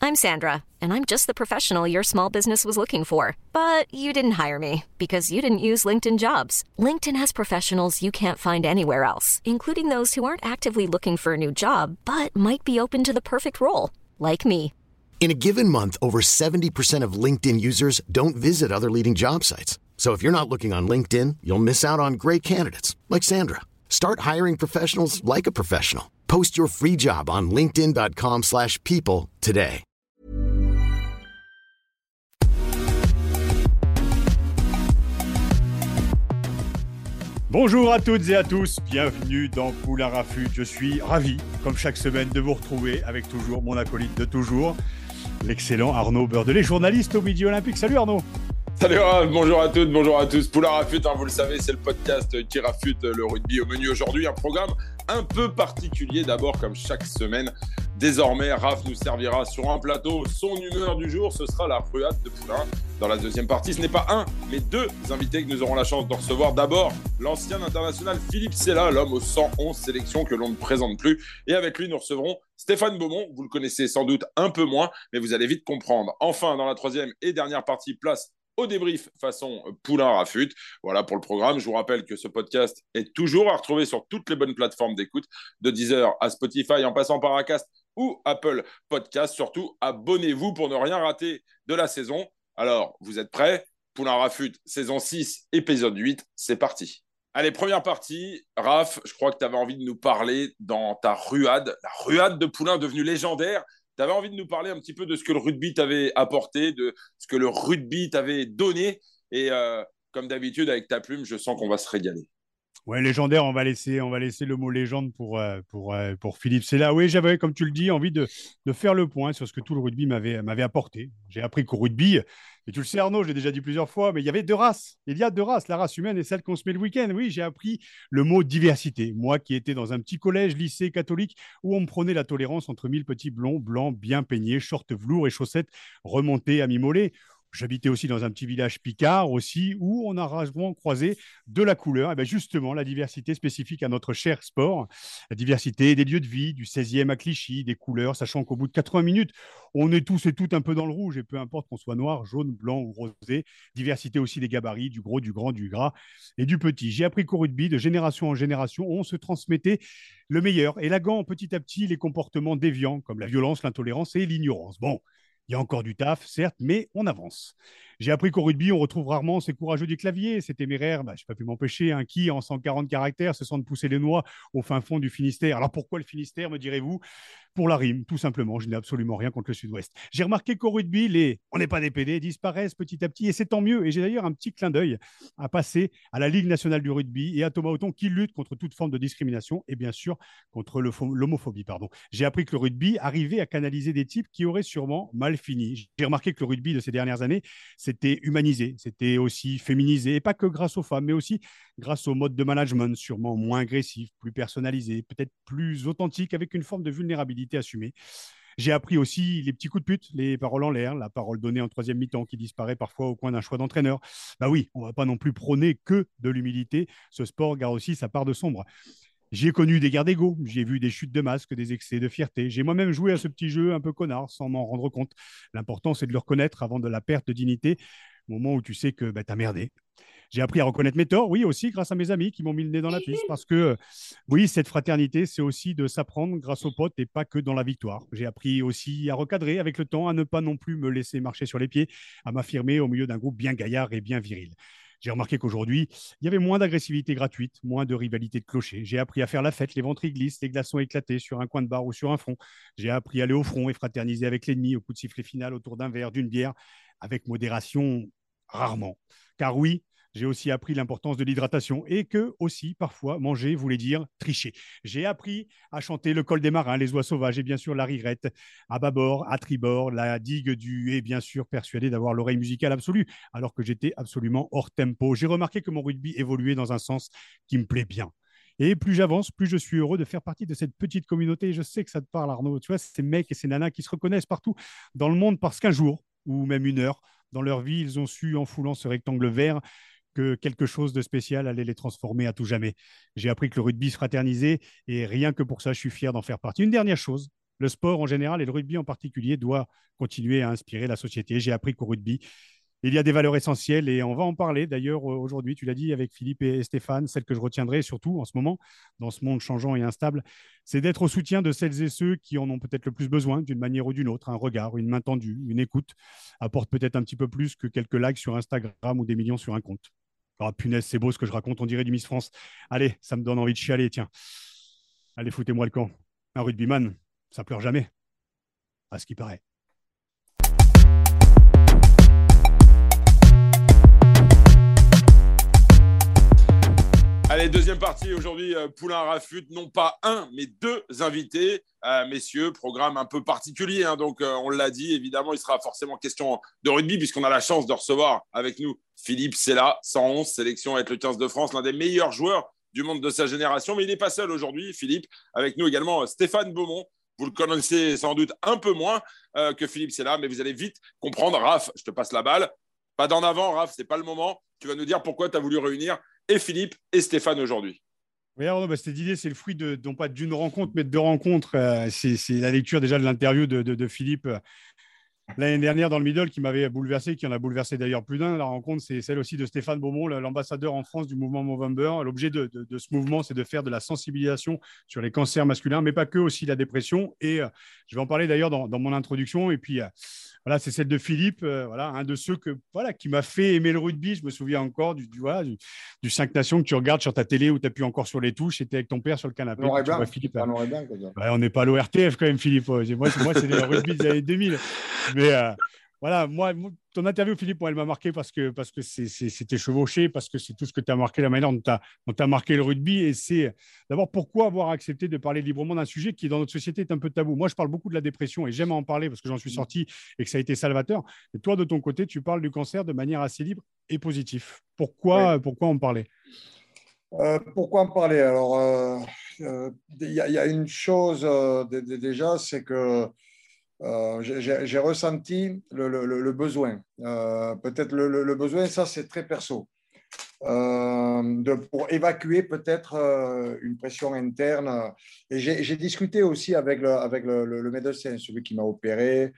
I'm Sandra, and I'm just the professional your small business was looking for. But you didn't hire me because you didn't use LinkedIn Jobs. LinkedIn has professionals you can't find anywhere else, including those who aren't actively looking for a new job, but might be open to the perfect role, like me. In a given month, over 70% of LinkedIn users don't visit other leading job sites. So if you're not looking on LinkedIn, you'll miss out on great candidates like Sandra. Start hiring professionals like a professional. Post your free job on linkedin.com/people today. Bonjour à toutes et à tous, bienvenue dans Poulain Rafut. Je suis ravi, comme chaque semaine, de vous retrouver avec toujours mon acolyte de toujours, l'excellent Arnaud Beurdelet, journaliste au Midi Olympique. Salut Arnaud. Salut Raph, bonjour à toutes, bonjour à tous. Poulain Rafut, vous le savez, c'est le podcast qui rafute le rugby. Au menu aujourd'hui, un programme un peu particulier. D'abord, comme chaque semaine, désormais, Raph nous servira sur un plateau son humeur du jour. Ce sera la ruade de Poulain. Dans la deuxième partie, ce n'est pas un, mais deux invités que nous aurons la chance de recevoir. D'abord, l'ancien international Philippe Sella, l'homme aux 111 sélections que l'on ne présente plus. Et avec lui, nous recevrons Stéphane Beaumont. Vous le connaissez sans doute un peu moins, mais vous allez vite comprendre. Enfin, dans la troisième et dernière partie, place au débrief façon Poulain Rafut. Voilà pour le programme. Je vous rappelle que ce podcast est toujours à retrouver sur toutes les bonnes plateformes d'écoute, de Deezer à Spotify, en passant par Acast ou Apple Podcast. Surtout, abonnez-vous pour ne rien rater de la saison. Alors, vous êtes prêts? Poulain Rafut, saison 6, épisode 8, c'est parti. Allez, première partie. Raph, je crois que tu avais envie de nous parler dans ta ruade, la ruade de Poulain devenue légendaire. Tu avais envie de nous parler un petit peu de ce que le rugby t'avait apporté, de ce que le rugby t'avait donné. Et comme d'habitude, avec ta plume, je sens qu'on va se régaler. Ouais, légendaire, on va laisser le mot légende pour Philippe Sella. Oui, j'avais, comme tu le dis, envie de faire le point sur ce que tout le rugby m'avait apporté. J'ai appris qu'au rugby, et tu le sais Arnaud, je l'ai déjà dit plusieurs fois, mais il y avait deux races. Il y a deux races, la race humaine et celle qu'on se met le week-end. Oui, j'ai appris le mot diversité. Moi qui étais dans un petit collège, lycée catholique, où on me prenait la tolérance entre 1000 petits blonds, blancs, bien peignés, shorts velours et chaussettes remontées à mi-mollet. J'habitais aussi dans un petit village picard aussi, où on a rarement croisé de la couleur. Et bien justement, la diversité spécifique à notre cher sport, la diversité des lieux de vie, du 16e à Clichy, des couleurs, sachant qu'au bout de 80 minutes, on est tous et toutes un peu dans le rouge, et peu importe qu'on soit noir, jaune, blanc ou rosé. Diversité aussi des gabarits, du gros, du grand, du gras et du petit. J'ai appris qu'au rugby, de génération en génération, on se transmettait le meilleur, élagant petit à petit les comportements déviants, comme la violence, l'intolérance et l'ignorance. Bon, il y a encore du taf, certes, mais on avance. J'ai appris qu'au rugby, on retrouve rarement ces courageux du clavier, ces téméraires, je n'ai pas pu m'empêcher, qui, en 140 caractères, se sentent pousser les noix au fin fond du Finistère. Alors pourquoi le Finistère, me direz-vous? Pour la rime, tout simplement. Je n'ai absolument rien contre le Sud-Ouest. J'ai remarqué qu'au rugby, on n'est pas des PD, disparaissent petit à petit, et c'est tant mieux. Et j'ai d'ailleurs un petit clin d'œil à passer à la Ligue nationale du rugby et à Thomas Hauton qui lutte contre toute forme de discrimination et bien sûr contre l'homophobie. J'ai appris que le rugby arrivait à canaliser des types qui auraient sûrement mal fini. J'ai remarqué que le rugby de ces dernières années, c'était humanisé, c'était aussi féminisé, et pas que grâce aux femmes, mais aussi grâce au mode de management, sûrement moins agressif, plus personnalisé, peut-être plus authentique, avec une forme de vulnérabilité assumée. J'ai appris aussi les petits coups de pute, les paroles en l'air, la parole donnée en troisième mi-temps qui disparaît parfois au coin d'un choix d'entraîneur. Oui, on ne va pas non plus prôner que de l'humilité. Ce sport garde aussi sa part de sombre. J'ai connu des guerres d'ego, j'ai vu des chutes de masques, des excès de fierté. J'ai moi-même joué à ce petit jeu un peu connard sans m'en rendre compte. L'important, c'est de le reconnaître avant de la perte de dignité, au moment où tu sais que t'as merdé. J'ai appris à reconnaître mes torts, oui, aussi grâce à mes amis qui m'ont mis le nez dans la piste, parce que, oui, cette fraternité, c'est aussi de s'apprendre grâce aux potes et pas que dans la victoire. J'ai appris aussi à recadrer avec le temps, à ne pas non plus me laisser marcher sur les pieds, à m'affirmer au milieu d'un groupe bien gaillard et bien viril. J'ai remarqué qu'aujourd'hui, il y avait moins d'agressivité gratuite, moins de rivalité de clocher. J'ai appris à faire la fête, les ventres glissent, les glaçons éclatés sur un coin de bar ou sur un front. J'ai appris à aller au front et fraterniser avec l'ennemi au coup de sifflet final autour d'un verre, d'une bière, avec modération, rarement. Car oui, j'ai aussi appris l'importance de l'hydratation et que aussi, parfois, manger voulait dire tricher. J'ai appris à chanter le col des marins, les oies sauvages et bien sûr la rirette, à bâbord, à tribord, la digue du et bien sûr persuadé d'avoir l'oreille musicale absolue alors que j'étais absolument hors tempo. J'ai remarqué que mon rugby évoluait dans un sens qui me plaît bien. Et plus j'avance, plus je suis heureux de faire partie de cette petite communauté. Je sais que ça te parle, Arnaud. Tu vois, ces mecs et ces nanas qui se reconnaissent partout dans le monde parce qu'un jour, ou même une heure, dans leur vie, ils ont su, en foulant ce rectangle vert, que quelque chose de spécial allait les transformer à tout jamais. J'ai appris que le rugby se fraternisait et rien que pour ça, je suis fier d'en faire partie. Une dernière chose, le sport en général et le rugby en particulier doit continuer à inspirer la société. J'ai appris qu'au rugby, il y a des valeurs essentielles et on va en parler d'ailleurs aujourd'hui, tu l'as dit avec Philippe et Stéphane, celle que je retiendrai surtout en ce moment, dans ce monde changeant et instable, c'est d'être au soutien de celles et ceux qui en ont peut-être le plus besoin d'une manière ou d'une autre, un regard, une main tendue, une écoute, apporte peut-être un petit peu plus que quelques likes sur Instagram ou des millions sur un compte. Ah, punaise, c'est beau ce que je raconte, on dirait du Miss France. Allez, ça me donne envie de chialer, tiens. Allez, foutez-moi le camp. Un rugbyman, ça pleure jamais, à ce qui paraît. Allez, deuxième partie aujourd'hui, Poulain Rafut, non pas un, mais deux invités. Messieurs, programme un peu particulier, hein, donc on l'a dit, évidemment, il sera forcément question de rugby puisqu'on a la chance de recevoir avec nous Philippe Sella, 111, sélection avec le 15 de France, l'un des meilleurs joueurs du monde de sa génération, mais il n'est pas seul aujourd'hui, Philippe. Avec nous également Stéphane Beaumont. Vous le connaissez sans doute un peu moins que Philippe Sella, mais vous allez vite comprendre. Raph, je te passe la balle. Pas d'en avant, Raph, c'est pas le moment. Tu vas nous dire pourquoi tu as voulu réunir et Philippe et Stéphane aujourd'hui. Oui, Arnaud, cette idée, c'est le fruit non pas d'une rencontre, mais de deux rencontres. C'est la lecture déjà de l'interview de Philippe l'année dernière dans le middle qui m'avait bouleversé, qui en a bouleversé d'ailleurs plus d'un. La rencontre, c'est celle aussi de Stéphane Beaumont, l'ambassadeur en France du mouvement Movember. L'objet de ce mouvement, c'est de faire de la sensibilisation sur les cancers masculins, mais pas que, aussi la dépression. Et je vais en parler d'ailleurs dans mon introduction. Et puis, voilà, c'est celle de Philippe, voilà, un de ceux qui m'a fait aimer le rugby. Je me souviens encore du 5 Nations que tu regardes sur ta télé où tu appuies encore sur les touches. C'était avec ton père sur le canapé. Noir et blanc. Philippe, Ouais, on n'est pas à l'ORTF quand même, Philippe. Moi c'est le rugby des années 2000. Mais voilà, moi, ton interview, Philippe, elle m'a marqué parce que c'était chevauché, parce que c'est tout ce que tu as marqué, la manière dont tu as marqué le rugby. Et c'est d'abord pourquoi avoir accepté de parler librement d'un sujet qui, dans notre société, est un peu tabou. Moi, je parle beaucoup de la dépression et j'aime en parler parce que j'en suis sorti et que ça a été salvateur. Et toi, de ton côté, tu parles du cancer de manière assez libre et positive. Pourquoi en parler? Pourquoi en parler? Alors, il y a une chose déjà, c'est que j'ai ressenti besoin. Peut-être le besoin, ça c'est très perso. Pour évacuer peut-être une pression interne. Et j'ai discuté aussi avec le médecin, celui qui m'a opéré,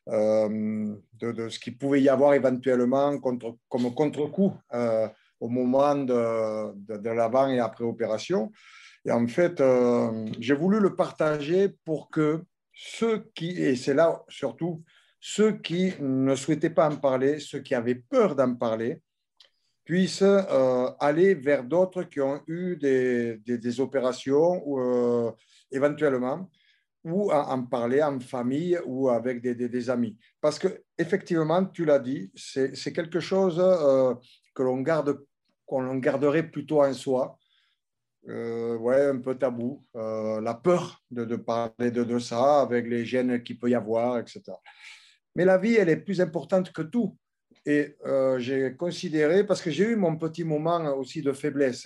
de ce qu'il pouvait y avoir éventuellement comme contre-coup au moment de l'avant et après opération. Et en fait, j'ai voulu le partager pour que et c'est là surtout, ceux qui ne souhaitaient pas en parler, ceux qui avaient peur d'en parler, puissent aller vers d'autres qui ont eu des opérations ou éventuellement, ou en parler en famille ou avec des amis. Parce qu'effectivement, tu l'as dit, c'est quelque chose qu'on garderait plutôt en soi. Un peu tabou, la peur de parler de ça avec les gènes qu'il peut y avoir, etc. Mais la vie, elle est plus importante que tout. Et j'ai considéré, parce que j'ai eu mon petit moment aussi de faiblesse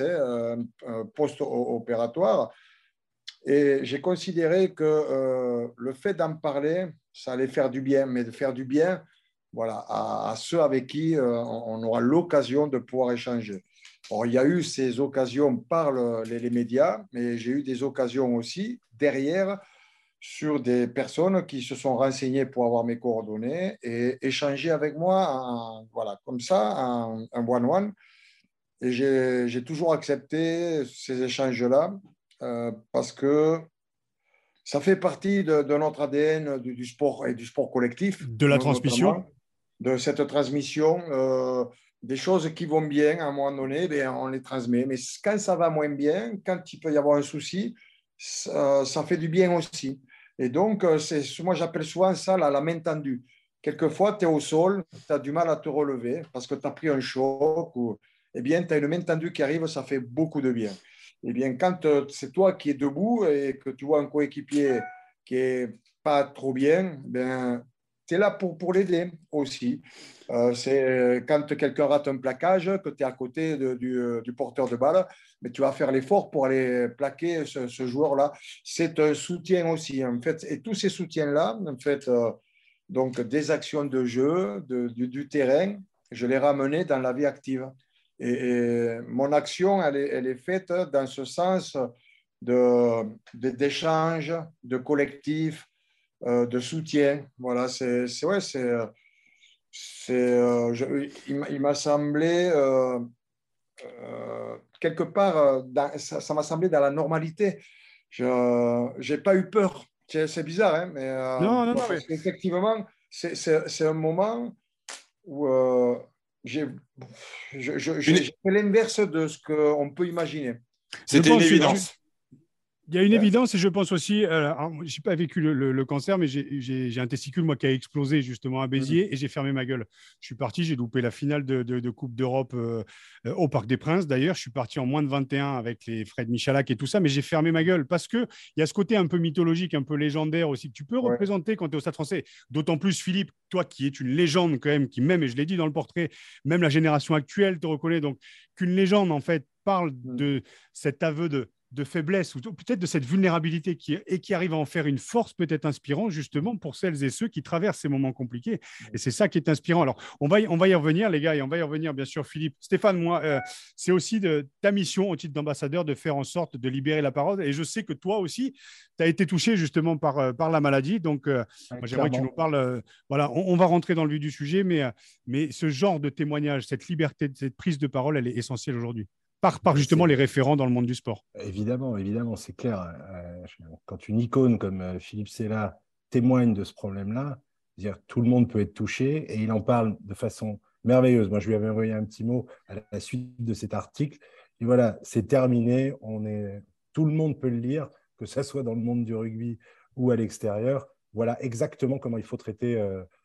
post-opératoire, et j'ai considéré que le fait d'en parler, ça allait faire du bien, mais de faire du bien, voilà, à ceux avec qui on aura l'occasion de pouvoir échanger. Or, il y a eu ces occasions par les médias, mais j'ai eu des occasions aussi derrière sur des personnes qui se sont renseignées pour avoir mes coordonnées et échanger avec moi, comme ça, un one-one. Et j'ai toujours accepté ces échanges-là parce que ça fait partie de notre ADN du sport et du sport collectif. De la transmission. De cette transmission. Des choses qui vont bien à un moment donné, on les transmet. Mais quand ça va moins bien, quand il peut y avoir un souci, ça fait du bien aussi. Et donc, moi, j'appelle souvent ça la main tendue. Quelquefois, tu es au sol, tu as du mal à te relever parce que tu as pris un choc. Tu as une main tendue qui arrive, ça fait beaucoup de bien. Eh bien, quand c'est toi qui es debout et que tu vois un coéquipier qui n'est pas trop bien, tu es là pour l'aider aussi. C'est quand quelqu'un rate un plaquage, que tu es à côté du porteur de balle, mais tu vas faire l'effort pour aller plaquer ce joueur-là. C'est un soutien aussi, en fait. Et tous ces soutiens-là, en fait, donc des actions de jeu, du terrain, je les ramenais dans la vie active. Et mon action, elle est faite dans ce sens d'échange, de collectif, de soutien. Voilà, il m'a semblé quelque part, ça m'a semblé dans la normalité. Je n'ai pas eu peur. C'est bizarre, hein, mais Non, non, non, mais parce qu'effectivement, c'est un moment où j'ai Une- fait l'inverse de ce qu'on peut imaginer. C'était une évidence. il y a une évidence et je pense aussi, je n'ai pas vécu le cancer, mais j'ai un testicule, moi, qui a explosé justement à Béziers et j'ai fermé ma gueule. Je suis parti, j'ai loupé la finale de Coupe d'Europe au Parc des Princes. D'ailleurs, je suis parti en moins de 21 avec les Fred Michalak et tout ça, mais j'ai fermé ma gueule parce qu'il y a ce côté un peu mythologique, un peu légendaire aussi que tu peux Ouais. représenter quand tu es au Stade français. D'autant plus, Philippe, toi qui es une légende quand même, qui même, et je l'ai dit dans le portrait, même la génération actuelle te reconnaît. Donc, qu'une légende, en fait, parle de cet aveu de faiblesse ou peut-être de cette vulnérabilité qui arrive à en faire une force peut-être inspirante justement pour celles et ceux qui traversent ces moments compliqués. Et c'est ça qui est inspirant. Alors, on va y revenir, les gars, et on va y revenir, bien sûr, Philippe. Stéphane, moi, c'est aussi ta mission au titre d'ambassadeur de faire en sorte de libérer la parole. Et je sais que toi aussi, tu as été touché justement par la maladie. Donc, moi, j'aimerais que tu nous parles. Voilà, on va rentrer dans le vif du sujet, mais ce genre de témoignage, cette liberté, cette prise de parole, elle est essentielle aujourd'hui. Par justement les référents dans le monde du sport. Évidemment, c'est clair. Quand une icône comme Philippe Sella témoigne de ce problème-là, dire tout le monde peut être touché et il en parle de façon merveilleuse. Moi, je lui avais envoyé un petit mot à la suite de cet article. Et voilà, c'est terminé. Tout le monde peut le lire, que ce soit dans le monde du rugby ou à l'extérieur. Voilà exactement comment il faut traiter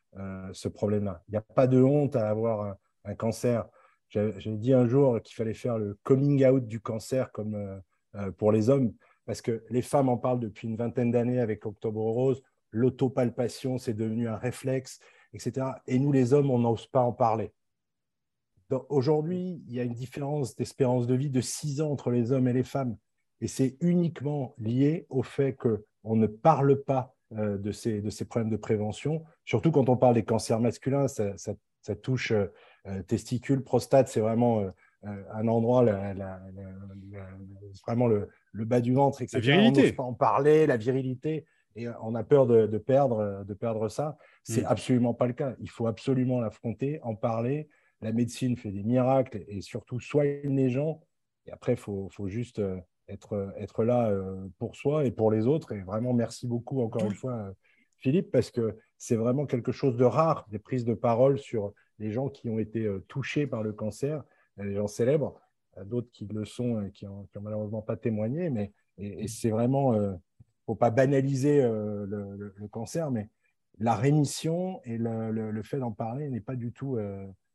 ce problème-là. Il n'y a pas de honte à avoir un cancer. J'ai dit un jour qu'il fallait faire le coming out du cancer comme pour les hommes, parce que les femmes en parlent depuis une vingtaine d'années avec Octobre Rose, l'autopalpation, c'est devenu un réflexe, etc. Et nous, les hommes, on n'ose pas en parler. Aujourd'hui, il y a une différence d'espérance de vie de 6 ans entre les hommes et les femmes. Et c'est uniquement lié au fait qu'on ne parle pas de ces problèmes de prévention, surtout quand on parle des cancers masculins, ça touche testicules, prostate, c'est vraiment un endroit, vraiment le bas du ventre, etc. La virilité. On n'ose pas en parler, la virilité, et on a peur de perdre ça. C'est absolument pas le cas. Il faut absolument l'affronter, en parler. La médecine fait des miracles et surtout soigne les gens. Et après, il faut juste être là pour soi et pour les autres. Et vraiment, merci beaucoup encore une fois, Philippe, parce que c'est vraiment quelque chose de rare, des prises de parole sur les gens qui ont été touchés par le cancer, les gens célèbres, d'autres qui le sont et qui n'ont malheureusement pas témoigné. Et c'est vraiment, il ne faut pas banaliser le cancer, mais la rémission et le fait d'en parler n'est pas du tout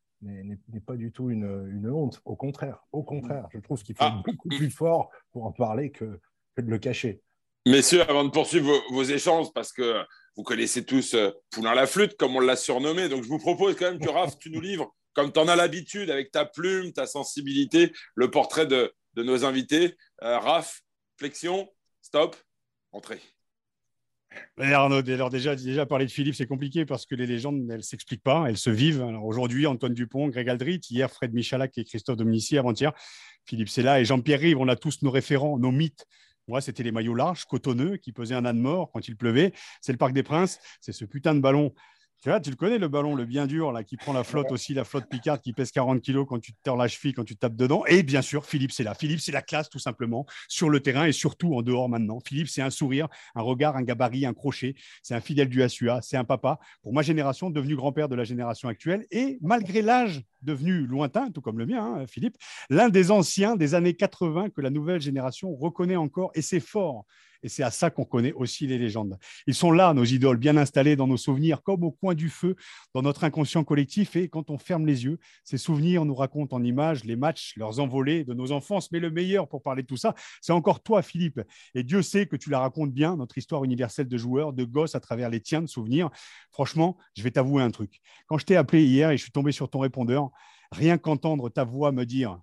une honte. Au contraire, je trouve qu'il faut être beaucoup plus fort pour en parler que de le cacher. Messieurs, avant de poursuivre vos échanges, parce que vous connaissez tous Poulain la flûte, comme on l'a surnommé, donc je vous propose quand même que Raph, tu nous livres, comme tu en as l'habitude, avec ta plume, ta sensibilité, le portrait de nos invités. Raph, flexion, stop, entrée. Arnaud, alors déjà parler de Philippe, c'est compliqué parce que les légendes, elles ne s'expliquent pas, elles se vivent. Alors aujourd'hui, Antoine Dupont, Greg Aldrit, hier, Fred Michalak et Christophe Dominici, avant-hier, Philippe Sella et Jean-Pierre Rive. On a tous nos référents, nos mythes. Moi, c'était les maillots larges, cotonneux, qui pesaient un âne mort quand il pleuvait. C'est le Parc des Princes, c'est ce putain de ballon. Tu vois, tu le connais, le ballon, le bien dur, là, qui prend la flotte aussi, la flotte Picard qui pèse 40 kilos quand tu te tords la cheville, quand tu tapes dedans. Et bien sûr, Philippe, c'est là. Philippe, c'est la classe, tout simplement, sur le terrain et surtout en dehors maintenant. Philippe, c'est un sourire, un regard, un gabarit, un crochet. C'est un fidèle du SUA, c'est un papa, pour ma génération, devenu grand-père de la génération actuelle. Et malgré l'âge devenu lointain, tout comme le mien, hein, Philippe, l'un des anciens des années 80 que la nouvelle génération reconnaît encore. Et c'est fort. Et c'est à ça qu'on connaît aussi les légendes. Ils sont là, nos idoles, bien installés dans nos souvenirs, comme au coin du feu, dans notre inconscient collectif. Et quand on ferme les yeux, ces souvenirs nous racontent en images les matchs, leurs envolées de nos enfances. Mais le meilleur pour parler de tout ça, c'est encore toi, Philippe. Et Dieu sait que tu la racontes bien, notre histoire universelle de joueurs, de gosses à travers les tiens de souvenirs. Franchement, je vais t'avouer un truc. Quand je t'ai appelé hier et je suis tombé sur ton répondeur, rien qu'entendre ta voix me dire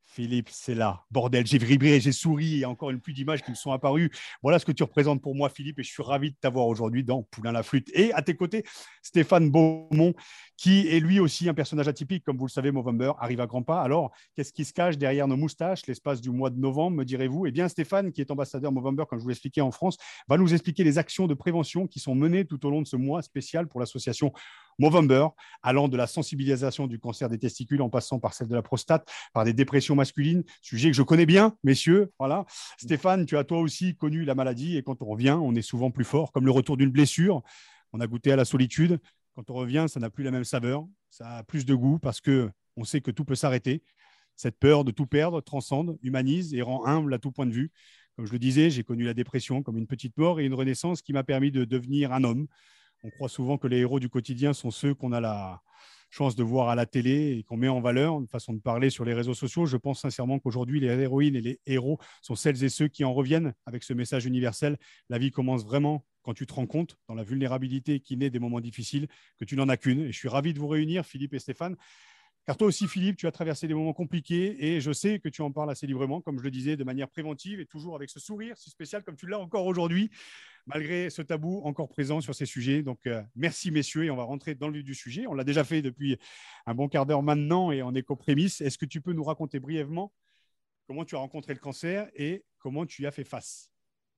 Philippe, c'est là. Bordel, j'ai vibré, j'ai souri. Il y a encore une pluie d'images qui me sont apparues. Voilà ce que tu représentes pour moi, Philippe. Et je suis ravi de t'avoir aujourd'hui dans Poulain la flûte. Et à tes côtés, Stéphane Beaumont, qui est lui aussi un personnage atypique. Comme vous le savez, Movember arrive à grands pas. Alors, qu'est-ce qui se cache derrière nos moustaches l'espace du mois de novembre, me direz-vous? Eh bien, Stéphane, qui est ambassadeur Movember, comme je vous l'ai expliqué en France, va nous expliquer les actions de prévention qui sont menées tout au long de ce mois spécial pour l'association Movember, allant de la sensibilisation du cancer des testicules en passant par celle de la prostate, par des dépressions masculines, sujet que je connais bien, messieurs. Voilà. Stéphane, tu as toi aussi connu la maladie et quand on revient, on est souvent plus fort, comme le retour d'une blessure. On a goûté à la solitude. Quand on revient, ça n'a plus la même saveur, ça a plus de goût parce que on sait que tout peut s'arrêter. Cette peur de tout perdre transcende, humanise et rend humble à tout point de vue. Comme je le disais, j'ai connu la dépression comme une petite mort et une renaissance qui m'a permis de devenir un homme. On croit souvent que les héros du quotidien sont ceux qu'on a la chance de voir à la télé et qu'on met en valeur, une façon de parler sur les réseaux sociaux. Je pense sincèrement qu'aujourd'hui, les héroïnes et les héros sont celles et ceux qui en reviennent avec ce message universel. La vie commence vraiment quand tu te rends compte, dans la vulnérabilité qui naît des moments difficiles, que tu n'en as qu'une. Et je suis ravi de vous réunir, Philippe et Stéphane. Car toi aussi, Philippe, tu as traversé des moments compliqués et je sais que tu en parles assez librement, comme je le disais, de manière préventive et toujours avec ce sourire si spécial comme tu l'as encore aujourd'hui, malgré ce tabou encore présent sur ces sujets. Donc, merci messieurs et on va rentrer dans le vif du sujet. On l'a déjà fait depuis un bon quart d'heure maintenant et en éco-prémisse. Est-ce que tu peux nous raconter brièvement comment tu as rencontré le cancer et comment tu y as fait face?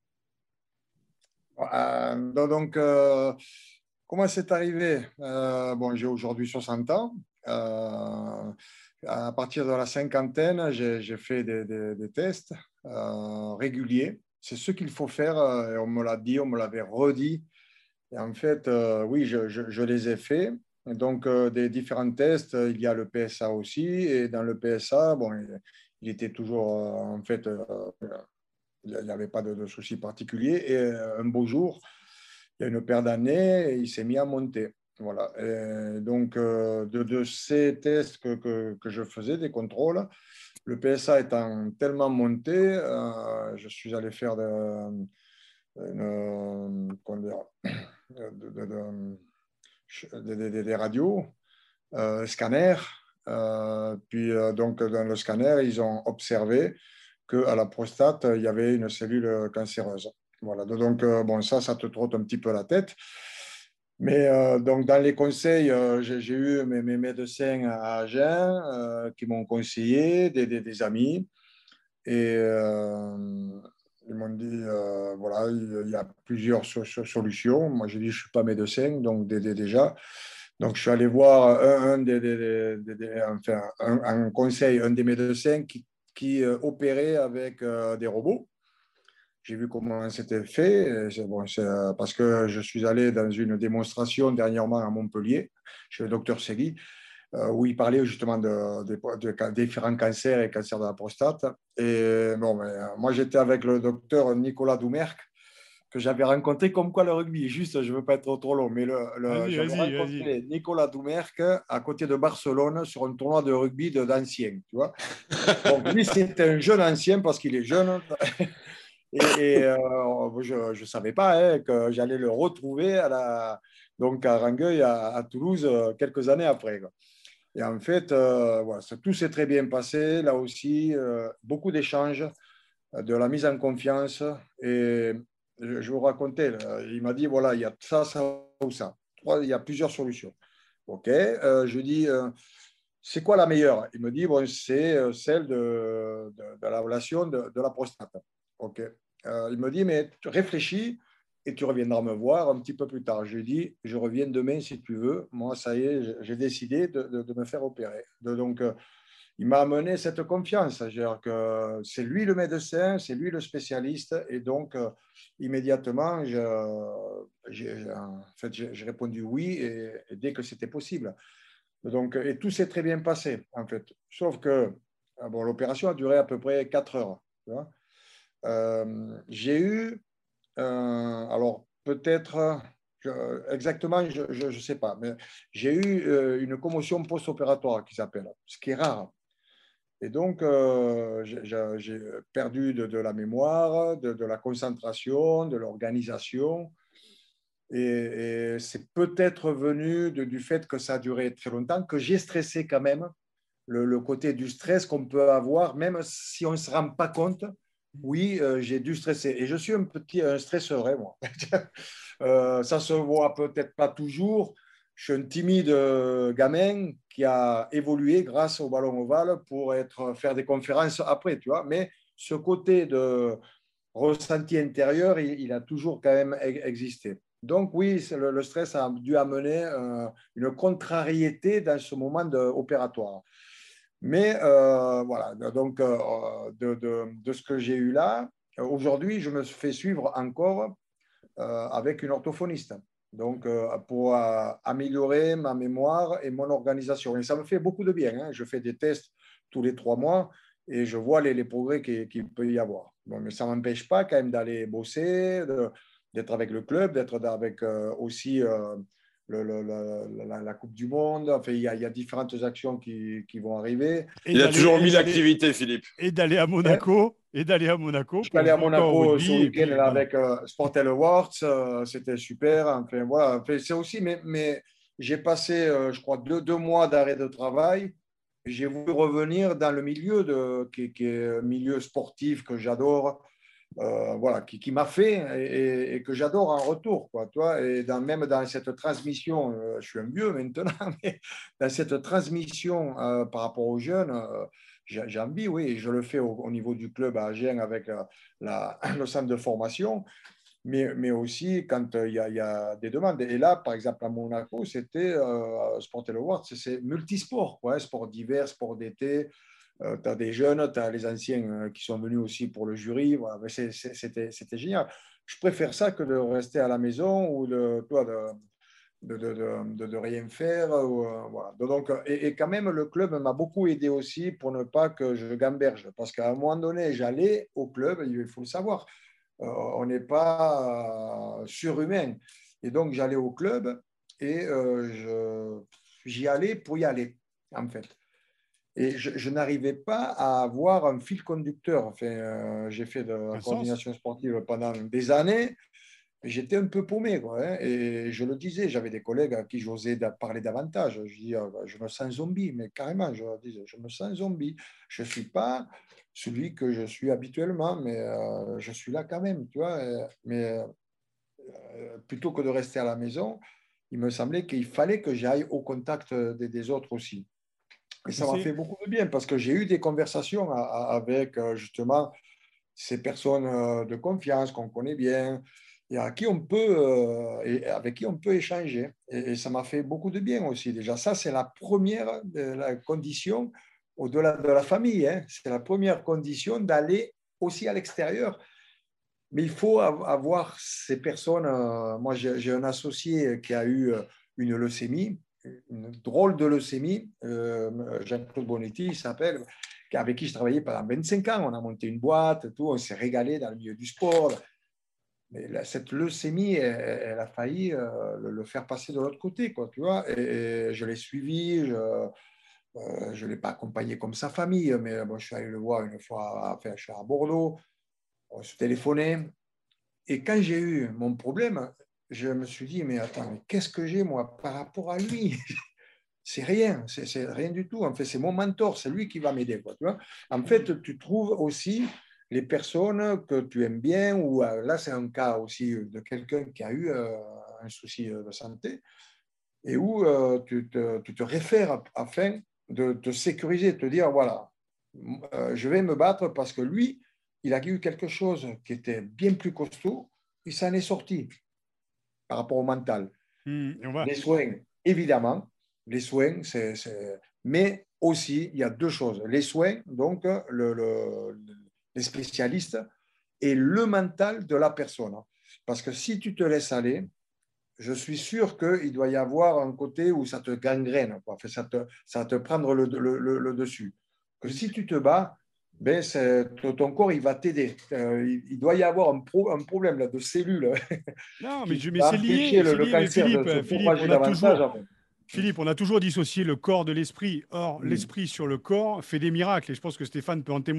Donc, comment c'est arrivé? Bon, j'ai aujourd'hui 60 ans. À partir de la cinquantaine, j'ai fait des tests réguliers. C'est ce qu'il faut faire. Et on me l'a dit, on me l'avait redit. Et en fait, oui, je les ai faits. Et donc, des différents tests, il y a le PSA aussi. Et dans le PSA, bon, il était toujours, en fait, il n'y avait pas de souci particulier. Et un beau jour, il y a une paire d'années, il s'est mis à monter. Voilà. Et donc, de ces tests que je faisais, des contrôles, le PSA étant tellement monté, je suis allé faire des radios, scanners. Puis, donc, dans le scanner, ils ont observé qu'à la prostate, il y avait une cellule cancéreuse. Voilà. Donc, bon, ça te trotte un petit peu la tête. Mais donc, dans les conseils, j'ai eu mes médecins à Agen qui m'ont conseillé, des amis. Et ils m'ont dit, voilà, il y a plusieurs solutions. Moi, j'ai dit, je ne suis pas médecin, donc déjà. Donc, je suis allé voir enfin, un conseil, un des médecins qui opérait avec des robots. J'ai vu comment c'était fait. Bon, parce que je suis allé dans une démonstration dernièrement à Montpellier, chez le docteur Segui, où il parlait justement de différents cancers et cancers de la prostate. Et bon, moi, j'étais avec le docteur Nicolas Doumerc, que j'avais rencontré comme quoi le rugby. Juste, je ne veux pas être trop long, mais j'avais rencontré Nicolas Doumerc à côté de Barcelone sur un tournoi de rugby d'anciens, tu vois. Donc, lui, c'était un jeune ancien parce qu'il est jeune. Et je ne savais pas que j'allais le retrouver donc à Rangueil, à Toulouse, quelques années après, quoi. Et en fait, voilà, tout s'est très bien passé. Là aussi, beaucoup d'échanges, de la mise en confiance. Et je vous racontais, il m'a dit, voilà, il y a ça, ça ou ça. Il y a plusieurs solutions. OK. Je dis, c'est quoi la meilleure? Il me dit, bon, c'est celle de l'ablation de la prostate. OK. Il me dit, mais tu réfléchis et tu reviendras me voir un petit peu plus tard. Je lui dis, je reviens demain si tu veux. Moi, ça y est, j'ai décidé de me faire opérer. Donc, il m'a amené cette confiance. C'est-à-dire que c'est lui le médecin, c'est lui le spécialiste. Et donc, immédiatement, j'ai répondu oui et dès que c'était possible. Donc, et tout s'est très bien passé, en fait. Sauf que bon, l'opération a duré à peu près 4 heures. Tu vois. J'ai eu, alors peut-être, exactement, je ne sais pas, mais j'ai eu une commotion post-opératoire qui s'appelle, ce qui est rare. Et donc, j'ai perdu de la mémoire, de la concentration, de l'organisation. C'est peut-être venu du fait que ça a duré très longtemps, que j'ai stressé quand même le côté du stress qu'on peut avoir, même si on ne se rend pas compte. Oui, j'ai dû stresser. Et je suis un stresseur, hein, moi. Ça se voit peut-être pas toujours. Je suis un timide gamin qui a évolué grâce au ballon ovale pour faire des conférences après, tu vois. Mais ce côté de ressenti intérieur, il a toujours quand même existé. Donc oui, le stress a dû amener une contrariété dans ce moment opératoire. Mais voilà, donc de ce que j'ai eu là, aujourd'hui, je me fais suivre encore avec une orthophoniste. Donc, pour améliorer ma mémoire et mon organisation. Et ça me fait beaucoup de bien. Hein. Je fais des tests tous les 3 mois et je vois les progrès qu'il peut y avoir. Bon, mais ça ne m'empêche pas quand même d'aller bosser, d'être avec le club, d'être avec aussi la Coupe du Monde. Enfin, il y a différentes actions qui vont arriver. Et Il a toujours mis d'aller l'activité, Philippe. et d'aller à Monaco. Et d'aller à Monaco Je suis pour allé à jouer encore au Monaco ce rugby. Et week-end puis, là, voilà. avec Sportel Awards, c'était super. Enfin, voilà. Enfin, c'est aussi, mais j'ai passé, je crois, 2 mois d'arrêt de travail. J'ai voulu revenir dans le milieu qui est un milieu sportif que j'adore, voilà, qui m'a fait et que j'adore en retour, quoi, toi. Et même dans cette transmission, je suis un vieux maintenant, mais dans cette transmission par rapport aux jeunes. J'ai envie, oui, et je le fais au niveau du club à Agen avec le centre de formation, mais aussi quand il y a des demandes. Et là, par exemple, à Monaco, c'était Sportel Awards, c'est multisport, quoi, sport d'hiver, sport d'été. Tu as des jeunes, tu as les anciens qui sont venus aussi pour le jury. Voilà. Mais c'était génial. Je préfère ça que de rester à la maison ou de rien faire. Voilà. Donc, et quand même, le club m'a beaucoup aidé aussi pour ne pas que je gamberge. Parce qu'à un moment donné, j'allais au club, il faut le savoir, on n'est pas surhumain. Et donc, j'allais au club et j'y allais pour y aller, en fait. Et je n'arrivais pas à avoir un fil conducteur. Enfin, j'ai fait de la Un sens. coordination sportive pendant des années. J'étais un peu paumé, quoi, hein, et je le disais, j'avais des collègues à qui j'osais parler davantage. Je dis, je me sens zombie, mais carrément, je leur disais, je me sens zombie. Je ne suis pas celui que je suis habituellement, mais je suis là quand même, tu vois. Mais plutôt que de rester à la maison, il me semblait qu'il fallait que j'aille au contact des autres aussi. Et ça m'a fait beaucoup de bien parce que j'ai eu des conversations avec justement ces personnes de confiance qu'on connaît bien et avec qui on peut échanger. Et ça m'a fait beaucoup de bien aussi. Déjà, ça, c'est la première la condition, au-delà de la famille, hein, c'est la première condition d'aller aussi à l'extérieur. Mais il faut avoir ces personnes. Moi, j'ai un associé qui a eu une leucémie, une drôle de leucémie, Jean-Claude Bonetti, il s'appelle, avec qui je travaillais pendant 25 ans. On a monté une boîte, tout, on s'est régalé dans le milieu du sport. Mais cette leucémie, elle a failli le faire passer de l'autre côté, quoi, tu vois. Et je l'ai suivi, je ne l'ai pas accompagné comme sa famille, mais bon, je suis allé le voir une fois, enfin, je suis à Bordeaux, on se téléphonait. Et quand j'ai eu mon problème, je me suis dit, mais attends, mais qu'est-ce que j'ai, moi, par rapport à lui? C'est rien, c'est rien du tout. En fait, c'est mon mentor, c'est lui qui va m'aider, quoi, tu vois. En fait, tu trouves aussi les personnes que tu aimes bien, ou là, c'est un cas aussi de quelqu'un qui a eu un souci de santé, et où tu te réfères afin de te sécuriser, de te dire, voilà, je vais me battre parce que lui, il a eu quelque chose qui était bien plus costaud, il s'en est sorti par rapport au mental. Les soins, évidemment, les soins, mais aussi, il y a deux choses. Les soins, donc, les spécialistes, et le mental de la personne. Parce que si tu te laisses aller, je suis sûr qu'il doit y avoir un côté où ça te gangrène, quoi. Enfin, ça va te prendre le dessus. Que si tu te bats, ben ton corps, il va t'aider. Il doit y avoir un problème là, de cellules Non, qui mais va c'est lié, empêcher c'est le lié. Mais cancer de se Philippe, propager davantage. Philippe, on a toujours dissocié le corps de l'esprit. Or, l'esprit sur le corps fait des miracles. Et je pense que Stéphane peut en témoigner.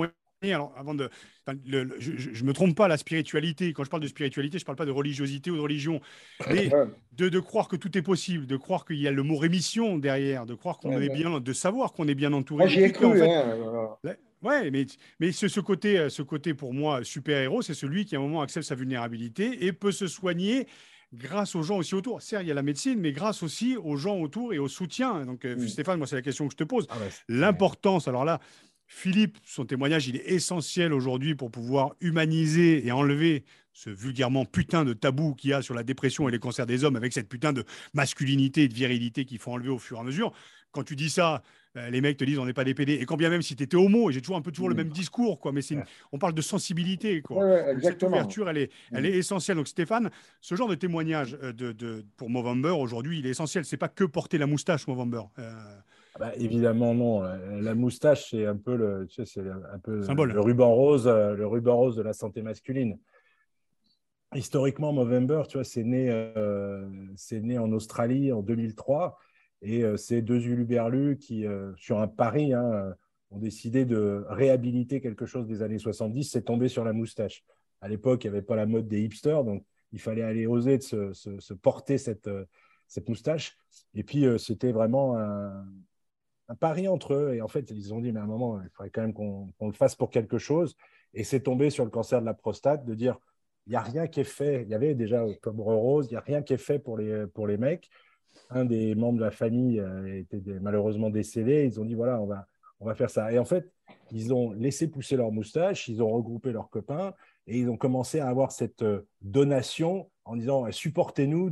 Alors, je me trompe pas, la spiritualité, quand je parle de spiritualité, je parle pas de religiosité ou de religion, mais Ouais, de croire que tout est possible, de croire qu'il y a le mot rémission derrière, de croire qu'on ouais, est ouais. bien, de savoir qu'on est bien Moi, entouré. Et j'y ai puis qu'en cru. fait, Hein, voilà. ouais, mais ce côté pour moi super-héros, c'est celui qui à un moment accepte sa vulnérabilité et peut se soigner grâce aux gens aussi autour. Certes, il y a la médecine, mais grâce aussi aux gens autour et au soutien. Donc, Mm. Stéphane, moi, c'est la question que je te pose. Ah bah, L'importance, alors là, Philippe, son témoignage, il est essentiel aujourd'hui pour pouvoir humaniser et enlever ce vulgairement putain de tabou qu'il y a sur la dépression et les cancers des hommes avec cette putain de masculinité et de virilité qu'il faut enlever au fur et à mesure. Quand tu dis ça, les mecs te disent on n'est pas des PD. Et quand bien même si tu étais homo, et j'ai toujours le Mm. même discours, quoi, mais on parle de sensibilité, Ouais, quoi. ouais, Donc cette exactement. ouverture, elle Mm. est essentielle. Donc Stéphane, ce genre de témoignage pour Movember aujourd'hui, il est essentiel. C'est pas que porter la moustache, Movember. Ah bah, évidemment, non. La moustache, c'est un peu tu sais, c'est un peu Symbole. le ruban rose de la santé masculine. Historiquement, Movember, tu vois, c'est né en Australie en 2003. Et c'est deux huluberlus qui, sur un pari, hein, ont décidé de réhabiliter quelque chose des années 70. C'est tombé sur la moustache. À l'époque, il n'y avait pas la mode des hipsters, donc il fallait aller oser de se porter cette moustache. Et puis, c'était vraiment un pari entre eux. Et en fait, ils ont dit, mais à un moment, il faudrait quand même qu'on le fasse pour quelque chose. Et c'est tombé sur le cancer de la prostate, de dire, il n'y a rien qui est fait. Il y avait déjà Octobre Rose, il n'y a rien qui est fait pour les mecs. Un des membres de la famille était malheureusement décédé. Ils ont dit, voilà, on va faire ça. Et en fait, ils ont laissé pousser leur moustache, ils ont regroupé leurs copains et ils ont commencé à avoir cette donation en disant, supportez-nous,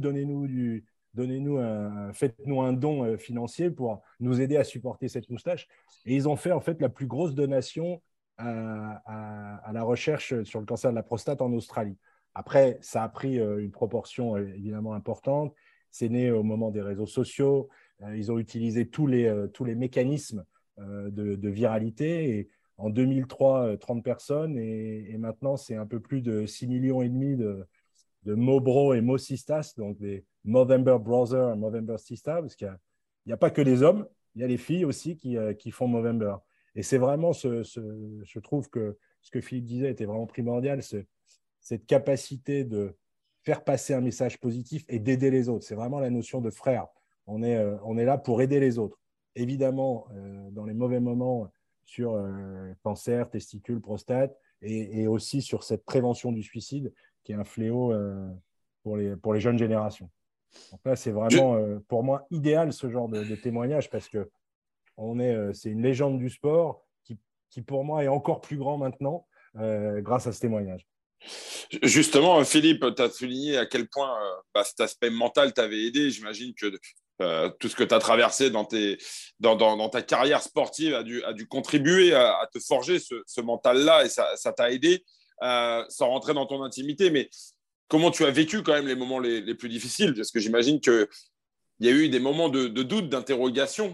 faites-nous un don financier pour nous aider à supporter cette moustache. Et ils ont fait en fait la plus grosse donation à la recherche sur le cancer de la prostate en Australie. Après, ça a pris une proportion évidemment importante. C'est né au moment des réseaux sociaux. Ils ont utilisé tous les mécanismes de viralité. Et en 2003, 30 personnes. Et maintenant, c'est un peu plus de 6,5 millions de Mobro et Mosistas, donc des Movember Brothers et Movember Sisters, parce qu'il n'y a pas que les hommes, il y a les filles aussi qui font Movember. Et c'est vraiment, je trouve que ce que Philippe disait était vraiment primordial, cette capacité de faire passer un message positif et d'aider les autres. C'est vraiment la notion de frère. On est là pour aider les autres. Évidemment, dans les mauvais moments sur cancer, testicules, prostate, et aussi sur cette prévention du suicide, qui est un fléau pour les jeunes générations. Donc là, c'est vraiment, pour moi, idéal ce genre de témoignage parce que c'est une légende du sport qui, pour moi, est encore plus grand maintenant grâce à ce témoignage. Justement, Philippe, tu as souligné à quel point cet aspect mental t'avait aidé. J'imagine que tout ce que tu as traversé dans ta carrière sportive a dû contribuer à te forger ce mental-là et ça t'a aidé sans rentrer dans ton intimité. Mais comment tu as vécu quand même les moments les plus difficiles? Parce que j'imagine qu'il y a eu des moments de doute, d'interrogation.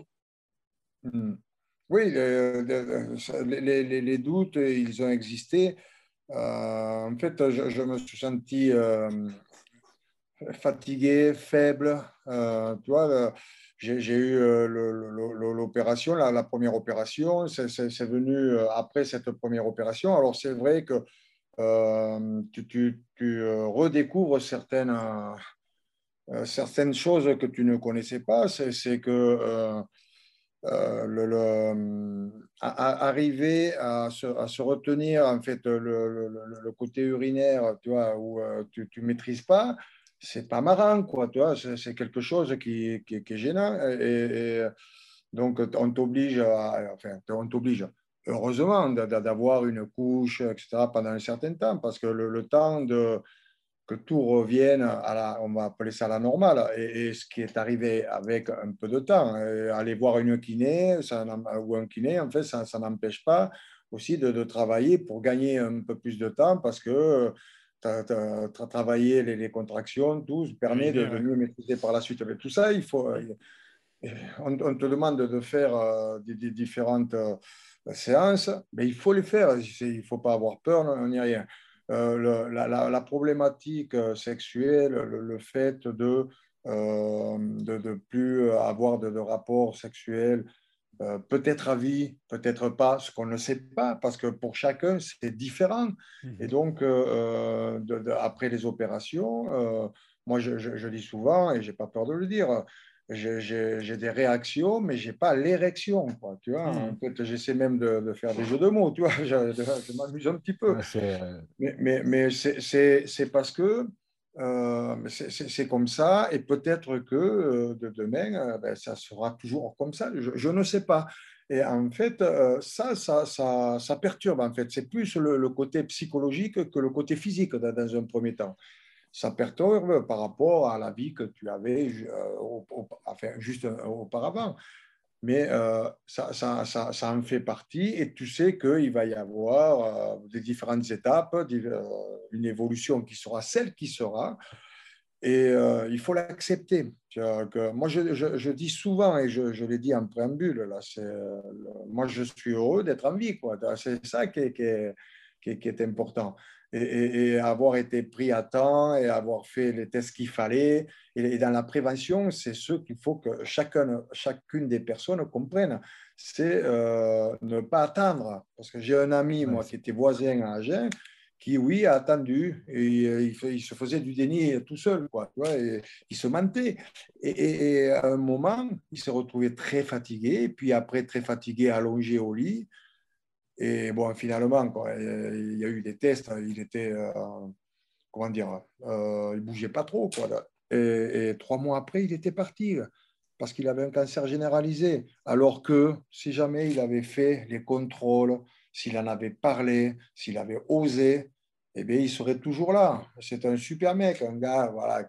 Oui, les doutes, ils ont existé. En fait, je me suis senti fatigué, faible. Tu vois, j'ai eu l'opération, la première opération. C'est venu après cette première opération. Alors, c'est vrai que tu redécouvres certaines choses que tu ne connaissais pas. C'est que arriver à se retenir, en fait, le côté urinaire, tu vois, où tu ne maîtrises pas, c'est pas marrant, quoi, tu vois, c'est quelque chose qui est gênant. Donc, on t'oblige, heureusement, d'avoir une couche, etc., pendant un certain temps, parce que le temps que tout revienne on va appeler ça la normale, et ce qui est arrivé avec un peu de temps. Aller voir une kiné ou un kiné, en fait, ça n'empêche pas aussi de travailler pour gagner un peu plus de temps parce que travailler les contractions, tout permet de mieux maîtriser par la suite. Mais tout ça, on te demande de faire des différentes séances, mais il faut les faire. Il ne faut pas avoir peur, ni rien. La problématique sexuelle, le fait de plus avoir de rapports sexuels peut-être à vie, peut-être pas, ce qu'on ne sait pas, parce que pour chacun, c'est différent. Et donc, après les opérations, moi, je dis souvent, et je n'ai pas peur de le dire, j'ai des réactions, mais je n'ai pas l'érection. Tu vois, en fait, j'essaie même de faire des jeux de mots, tu vois, je m'amuse un petit peu. Mais c'est parce que c'est comme ça, et peut-être que de demain, ben, ça sera toujours comme ça. Je ne sais pas. Et en fait, ça perturbe. En fait, c'est plus le côté psychologique que le côté physique dans un premier temps. Ça perturbe par rapport à la vie que tu avais enfin, juste auparavant. Mais ça en fait partie, et tu sais qu'il va y avoir des différentes étapes, une évolution qui sera celle qui sera, et il faut l'accepter. Moi, je dis souvent, et je l'ai dit en préambule, là, moi, je suis heureux d'être en vie, quoi. C'est ça qui est important. Et avoir été pris à temps et avoir fait les tests qu'il fallait. Et dans la prévention, c'est ce qu'il faut que chacune des personnes comprenne. C'est ne pas attendre. Parce que j'ai un ami, moi, qui était voisin à Agen, qui, oui, a attendu. Et il se faisait du déni tout seul, quoi. Tu vois, et il se mentait. Et à un moment, il s'est retrouvé très fatigué. Et puis après, très fatigué, allongé au lit. Et bon, finalement, quoi, il y a eu des tests, il était, comment dire, il bougeait pas trop, quoi. Et 3 mois après, il était parti parce qu'il avait un cancer généralisé. Alors que si jamais il avait fait les contrôles, s'il en avait parlé, s'il avait osé, eh bien, il serait toujours là. C'est un super mec, un gars, voilà,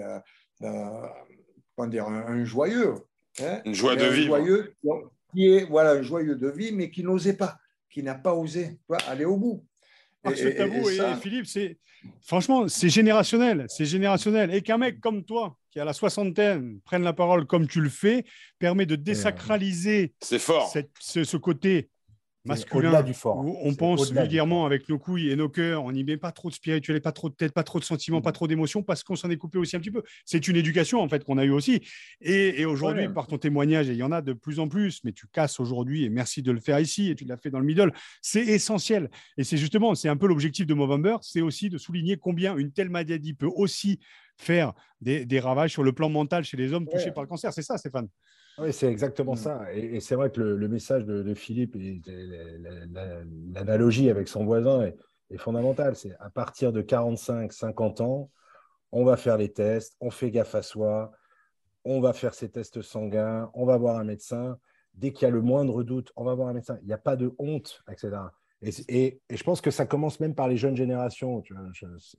comment dire, un joyeux. Hein, Une joie de vivre. Joyeux, qui est, voilà, un joyeux de vie, mais qui n'osait pas, qui n'a pas osé aller au bout. Parce que je t'avoue, et Philippe, franchement, c'est générationnel. C'est générationnel. Et qu'un mec comme toi, qui a la soixantaine, prenne la parole comme tu le fais, permet de désacraliser ce côté masculin, du fort. où on pense vulgairement avec nos couilles et nos cœurs, on n'y met pas trop de spirituel, pas trop de tête, pas trop de sentiments, pas trop d'émotions, parce qu'on s'en est coupé aussi un petit peu. C'est une éducation en fait qu'on a eu aussi. Et aujourd'hui, par ton témoignage, et il y en a de plus en plus, mais tu casses aujourd'hui, et merci de le faire ici, et tu l'as fait dans le middle, c'est essentiel. Et c'est justement, c'est un peu l'objectif de Movember, c'est aussi de souligner combien une telle maladie peut aussi faire des ravages sur le plan mental chez les hommes touchés par le cancer. C'est ça, Stéphane? Oui, c'est exactement ça. Et c'est vrai que le message de Philippe, et l'analogie avec son voisin est fondamentale. C'est à partir de 45-50 ans, on va faire les tests, on fait gaffe à soi, on va faire ses tests sanguins, on va voir un médecin. Dès qu'il y a le moindre doute, on va voir un médecin. Il n'y a pas de honte, etc. Et je pense que ça commence même par les jeunes générations, tu vois,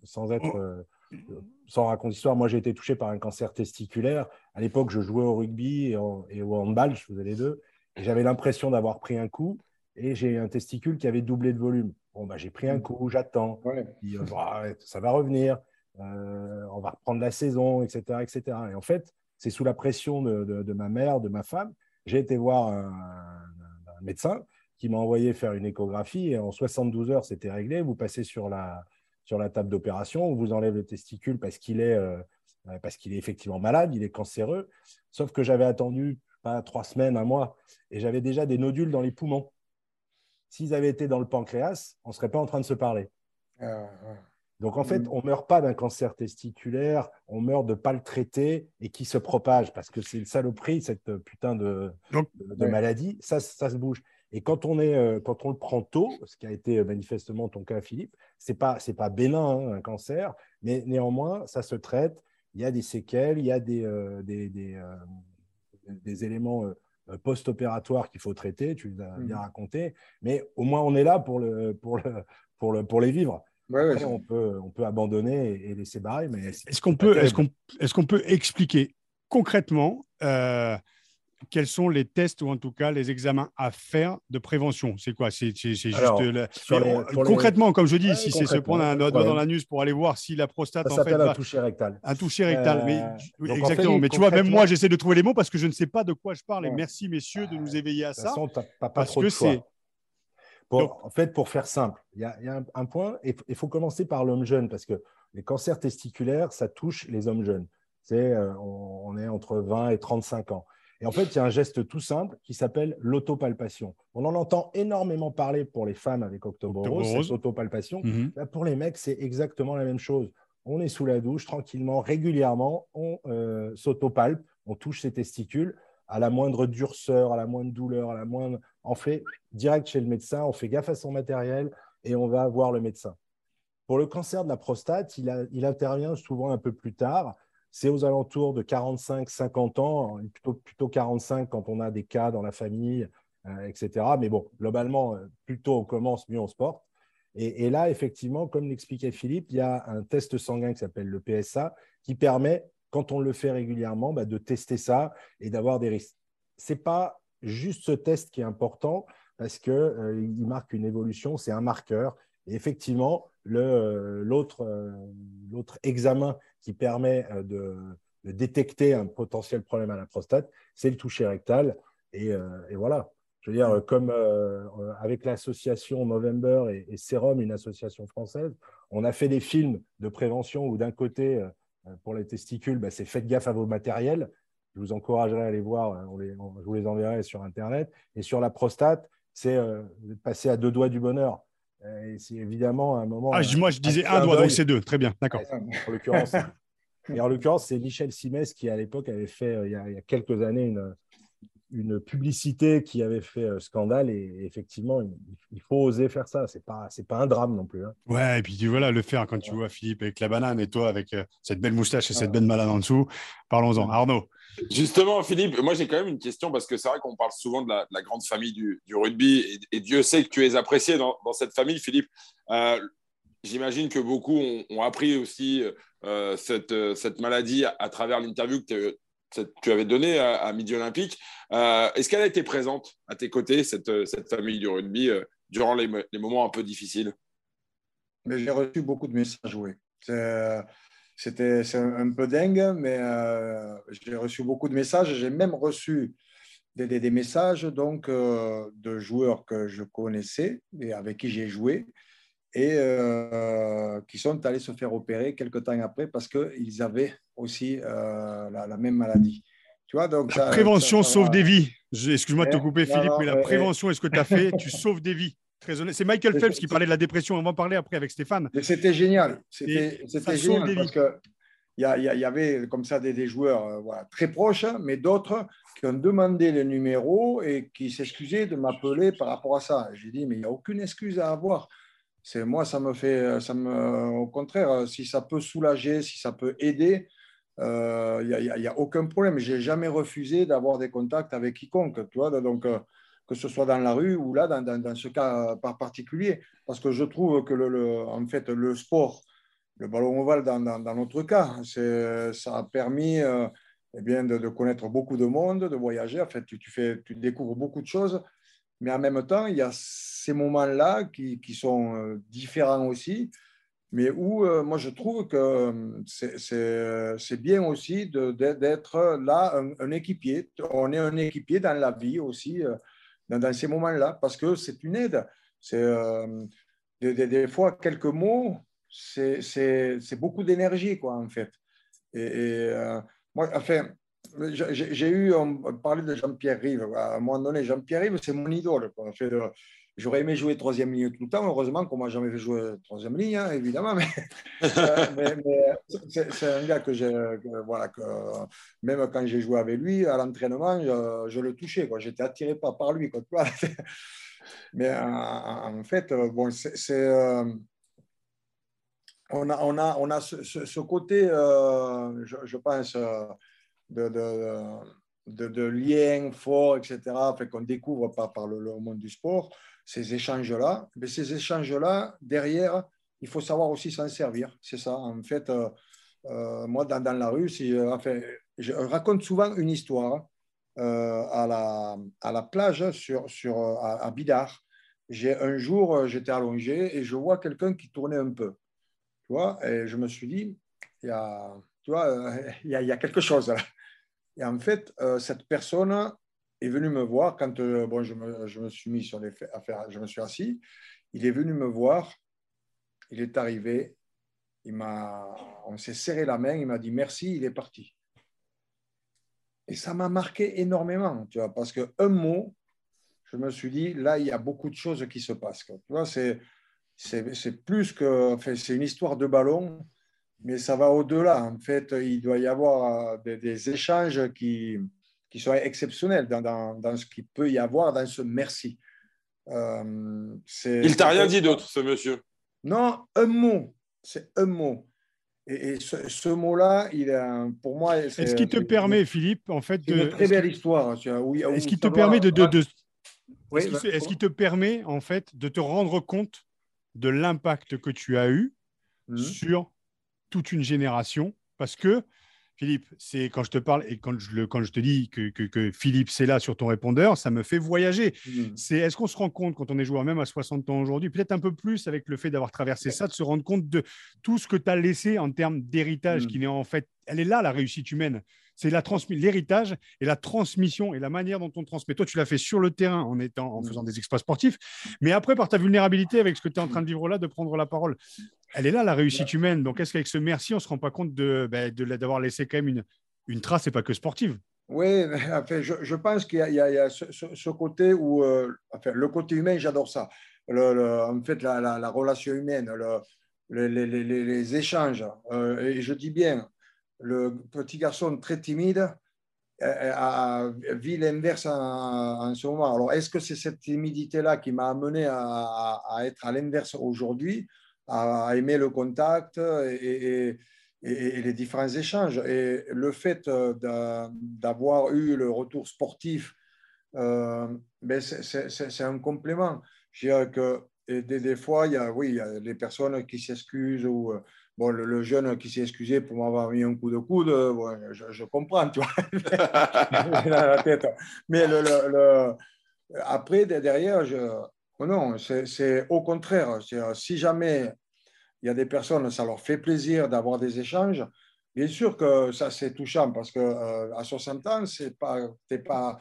sans raconter l'histoire. Moi, j'ai été touché par un cancer testiculaire. À l'époque, je jouais au rugby et au handball, je faisais les deux. Et j'avais l'impression d'avoir pris un coup, et j'ai un testicule qui avait doublé de volume. Bon, j'ai pris un coup, j'attends. Puis, ça va revenir, on va reprendre la saison, etc., etc. Et en fait, c'est sous la pression de ma mère, de ma femme. J'ai été voir un médecin qui m'a envoyé faire une échographie, et en 72 heures, c'était réglé. Vous passez sur la table d'opération, on vous enlève le testicule parce qu'il est effectivement malade, il est cancéreux. Sauf que j'avais attendu pas 3 semaines, un mois, et j'avais déjà des nodules dans les poumons. S'ils avaient été dans le pancréas, on ne serait pas en train de se parler. Donc, en fait, on ne meurt pas d'un cancer testiculaire, on meurt de ne pas le traiter et qui se propage, parce que c'est une saloperie, cette putain de maladie. Ça se bouge. Et quand on le prend tôt, ce qui a été manifestement ton cas, Philippe, c'est pas bénin, un cancer, mais néanmoins, ça se traite. Il y a des séquelles, il y a des éléments post-opératoires qu'il faut traiter, tu les as bien raconté, mais au moins on est là pour les vivre. Après, on peut abandonner et laisser barrer. Mais est-ce qu'on peut expliquer concrètement quels sont les tests, ou en tout cas les examens à faire de prévention? C'est quoi? C'est juste concrètement, comme je dis, si c'est se prendre un doigt dans l'anus pour aller voir si la prostate ça s'appelle un toucher rectal. Un toucher rectal, exactement. Mais tu vois, même moi, j'essaie de trouver les mots parce que je ne sais pas de quoi je parle. Et merci, messieurs, de nous éveiller à ça. De toute façon, tu n'as pas trop de choix. En fait, pour faire simple, il y a un point, il faut commencer par l'homme jeune, parce que les cancers testiculaires, ça touche les hommes jeunes. On est entre 20 et 35 ans. Et en fait, il y a un geste tout simple qui s'appelle l'autopalpation. On en entend énormément parler pour les femmes avec Octobre Rose, cette autopalpation. Là, pour les mecs, c'est exactement la même chose. On est sous la douche, tranquillement, régulièrement, on s'autopalpe, on touche ses testicules. À la moindre durceur, à la moindre douleur, on fait direct chez le médecin, on fait gaffe à son matériel et on va voir le médecin. Pour le cancer de la prostate, il intervient souvent un peu plus tard. C'est aux alentours de 45-50 ans, plutôt 45 quand on a des cas dans la famille, etc. Mais bon, globalement, plus tôt on commence, mieux on se porte. Et là, effectivement, comme l'expliquait Philippe, il y a un test sanguin qui s'appelle le PSA qui permet, quand on le fait régulièrement, de tester ça et d'avoir des risques. Ce n'est pas juste ce test qui est important parce qu'il marque une évolution, c'est un marqueur. Et effectivement, l'autre examen qui permet de détecter un potentiel problème à la prostate, c'est le toucher rectal. Et voilà. Je veux dire, comme avec l'association Movember et Serum, une association française, on a fait des films de prévention où d'un côté, pour les testicules, c'est faites gaffe à vos matériels. Je vous encouragerai à les voir, je vous les enverrai sur Internet. Et sur la prostate, c'est passer à 2 doigts du bonheur. Et c'est évidemment un moment. Moi, je disais un doigt, donc c'est 2. Très bien, d'accord. En l'occurrence, c'est Michel Simès qui, à l'époque, avait fait, il y a quelques années, une publicité qui avait fait scandale. Et effectivement, il faut oser faire ça. C'est pas un drame non plus. Hein. Ouais, et puis voilà, le faire quand tu vois Philippe avec la banane et toi avec cette belle moustache et cette belle banane en dessous. Parlons-en. Arnaud. Justement, Philippe, moi j'ai quand même une question parce que c'est vrai qu'on parle souvent de la grande famille du rugby et Dieu sait que tu es apprécié dans cette famille, Philippe. J'imagine que beaucoup ont appris aussi cette maladie à travers l'interview que tu avais donnée à Midi Olympique. Est-ce qu'elle a été présente à tes côtés, cette famille du rugby, durant les moments un peu difficiles? Mais j'ai reçu beaucoup de messages, oui. C'est un peu dingue, mais j'ai reçu beaucoup de messages. J'ai même reçu des messages donc, de joueurs que je connaissais et avec qui j'ai joué et qui sont allés se faire opérer quelques temps après parce qu'ils avaient aussi la même maladie. Tu vois, donc la prévention sauve des vies. Excuse-moi de te couper, Philippe, mais la prévention, est-ce que tu as fait? Tu sauves des vies. Très honnête. C'est Michael Phelps qui parlait de la dépression. On va en parler après avec Stéphane. C'était génial. C'était génial parce qu'il y avait comme ça des joueurs très proches, mais d'autres qui ont demandé le numéro et qui s'excusaient de m'appeler par rapport à ça. J'ai dit, mais il n'y a aucune excuse à avoir. Moi, au contraire, si ça peut soulager, si ça peut aider, il n'y a aucun problème. Je n'ai jamais refusé d'avoir des contacts avec quiconque. Tu vois, donc, que ce soit dans la rue ou là, dans ce cas par particulier. Parce que je trouve que en fait, le sport, le ballon ovale dans notre cas, ça a permis de connaître beaucoup de monde, de voyager. En fait, tu découvres beaucoup de choses. Mais en même temps, il y a ces moments-là qui sont différents aussi, mais où moi je trouve que c'est bien aussi d'être là un équipier. On est un équipier dans la vie aussi, dans ces moments-là, parce que c'est une aide. Des fois, quelques mots, c'est beaucoup d'énergie, quoi, en fait. Moi, enfin, on parlait de Jean-Pierre Rive. À un moment donné, Jean-Pierre Rive, c'est mon idole, quoi. En fait, j'aurais aimé jouer troisième ligne tout le temps. Heureusement qu'on m'a jamais fait jouer troisième ligne, hein, évidemment. Mais c'est un gars même quand j'ai joué avec lui à l'entraînement, je le touchais, quoi. J'étais attiré par lui, quoi. Mais en fait, bon, on a ce côté, je pense, de liens forts, etc., fait qu'on découvre par le monde du sport, ces échanges-là. Mais ces échanges-là, derrière, il faut savoir aussi s'en servir. C'est ça. En fait, moi, dans la rue, je raconte souvent une histoire à la plage à Bidart. Un jour, j'étais allongé et je vois quelqu'un qui tournait un peu. Tu vois, et je me suis dit, il y a quelque chose là. Et en fait, cette personne est venue me voir quand je me suis mis sur les je me suis assis. Il est venu me voir, il est arrivé, on s'est serré la main, il m'a dit merci, il est parti. Et ça m'a marqué énormément, tu vois, parce qu'un mot, je me suis dit, là, il y a beaucoup de choses qui se passent. Quoi. Tu vois, c'est plus que, enfin, c'est une histoire de ballon, mais ça va au-delà. En fait, il doit y avoir des échanges qui sont exceptionnels dans ce qu'il peut y avoir dans ce merci. Il t'a rien dit d'autre, ce monsieur? Non, un mot. C'est un mot. Et ce mot-là, pour moi, Est-ce qu'il te permet, Philippe, en fait, c'est une très belle histoire. est-ce Où qu'il te ça permet Oui, est-ce qu'il te permet, en fait, de te rendre compte de l'impact que tu as eu sur toute une génération? Parce que, Philippe, c'est quand je te parle et quand je te dis que Philippe, c'est là sur ton répondeur, ça me fait voyager. Est-ce qu'on se rend compte quand on est joueur, même à 60 ans aujourd'hui, peut-être un peu plus avec le fait d'avoir traversé ça, de se rendre compte de tout ce que tu as laissé en termes d'héritage, qui n'est en fait, elle est là, la réussite humaine. C'est l'héritage et la transmission et la manière dont on transmet. Toi, tu l'as fait sur le terrain en faisant des exploits sportifs, mais après, par ta vulnérabilité avec ce que tu es en train de vivre là, de prendre la parole. Elle est là, la réussite humaine. Donc, est-ce qu'avec ce merci, on ne se rend pas compte d'avoir laissé quand même une trace et pas que sportive? Oui, enfin, je pense qu'il y a ce côté où, enfin, le côté humain, j'adore ça. En fait, la relation humaine, les échanges. Et je dis bien, le petit garçon très timide vit l'inverse en ce moment. Alors, est-ce que c'est cette timidité-là qui m'a amené à être à l'inverse aujourd'hui, à aimer le contact et les différents échanges? Et le fait d'avoir eu le retour sportif, ben c'est un complément. Je dirais que des fois, il y a les personnes qui s'excusent ou bon, le jeune qui s'est excusé pour m'avoir mis un coup de coude, bon, je comprends, tu vois, dans la tête. Mais après, derrière, oh non, c'est au contraire. Si jamais il y a des personnes, ça leur fait plaisir d'avoir des échanges, bien sûr que ça, c'est touchant parce qu'à 60 ans, t'es pas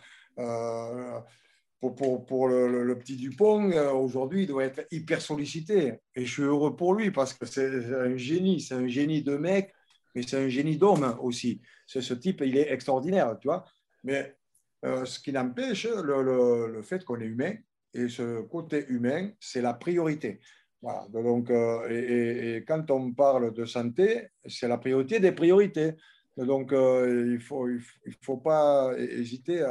pour le petit Dupont, aujourd'hui, il doit être hyper sollicité. Et je suis heureux pour lui parce que c'est un génie de mec, mais c'est un génie d'homme aussi. Ce type, il est extraordinaire, tu vois. Mais ce qui n'empêche, le fait qu'on est humain, et ce côté humain, c'est la priorité. Voilà. Donc, et quand on parle de santé, c'est la priorité des priorités. Donc, il faut pas hésiter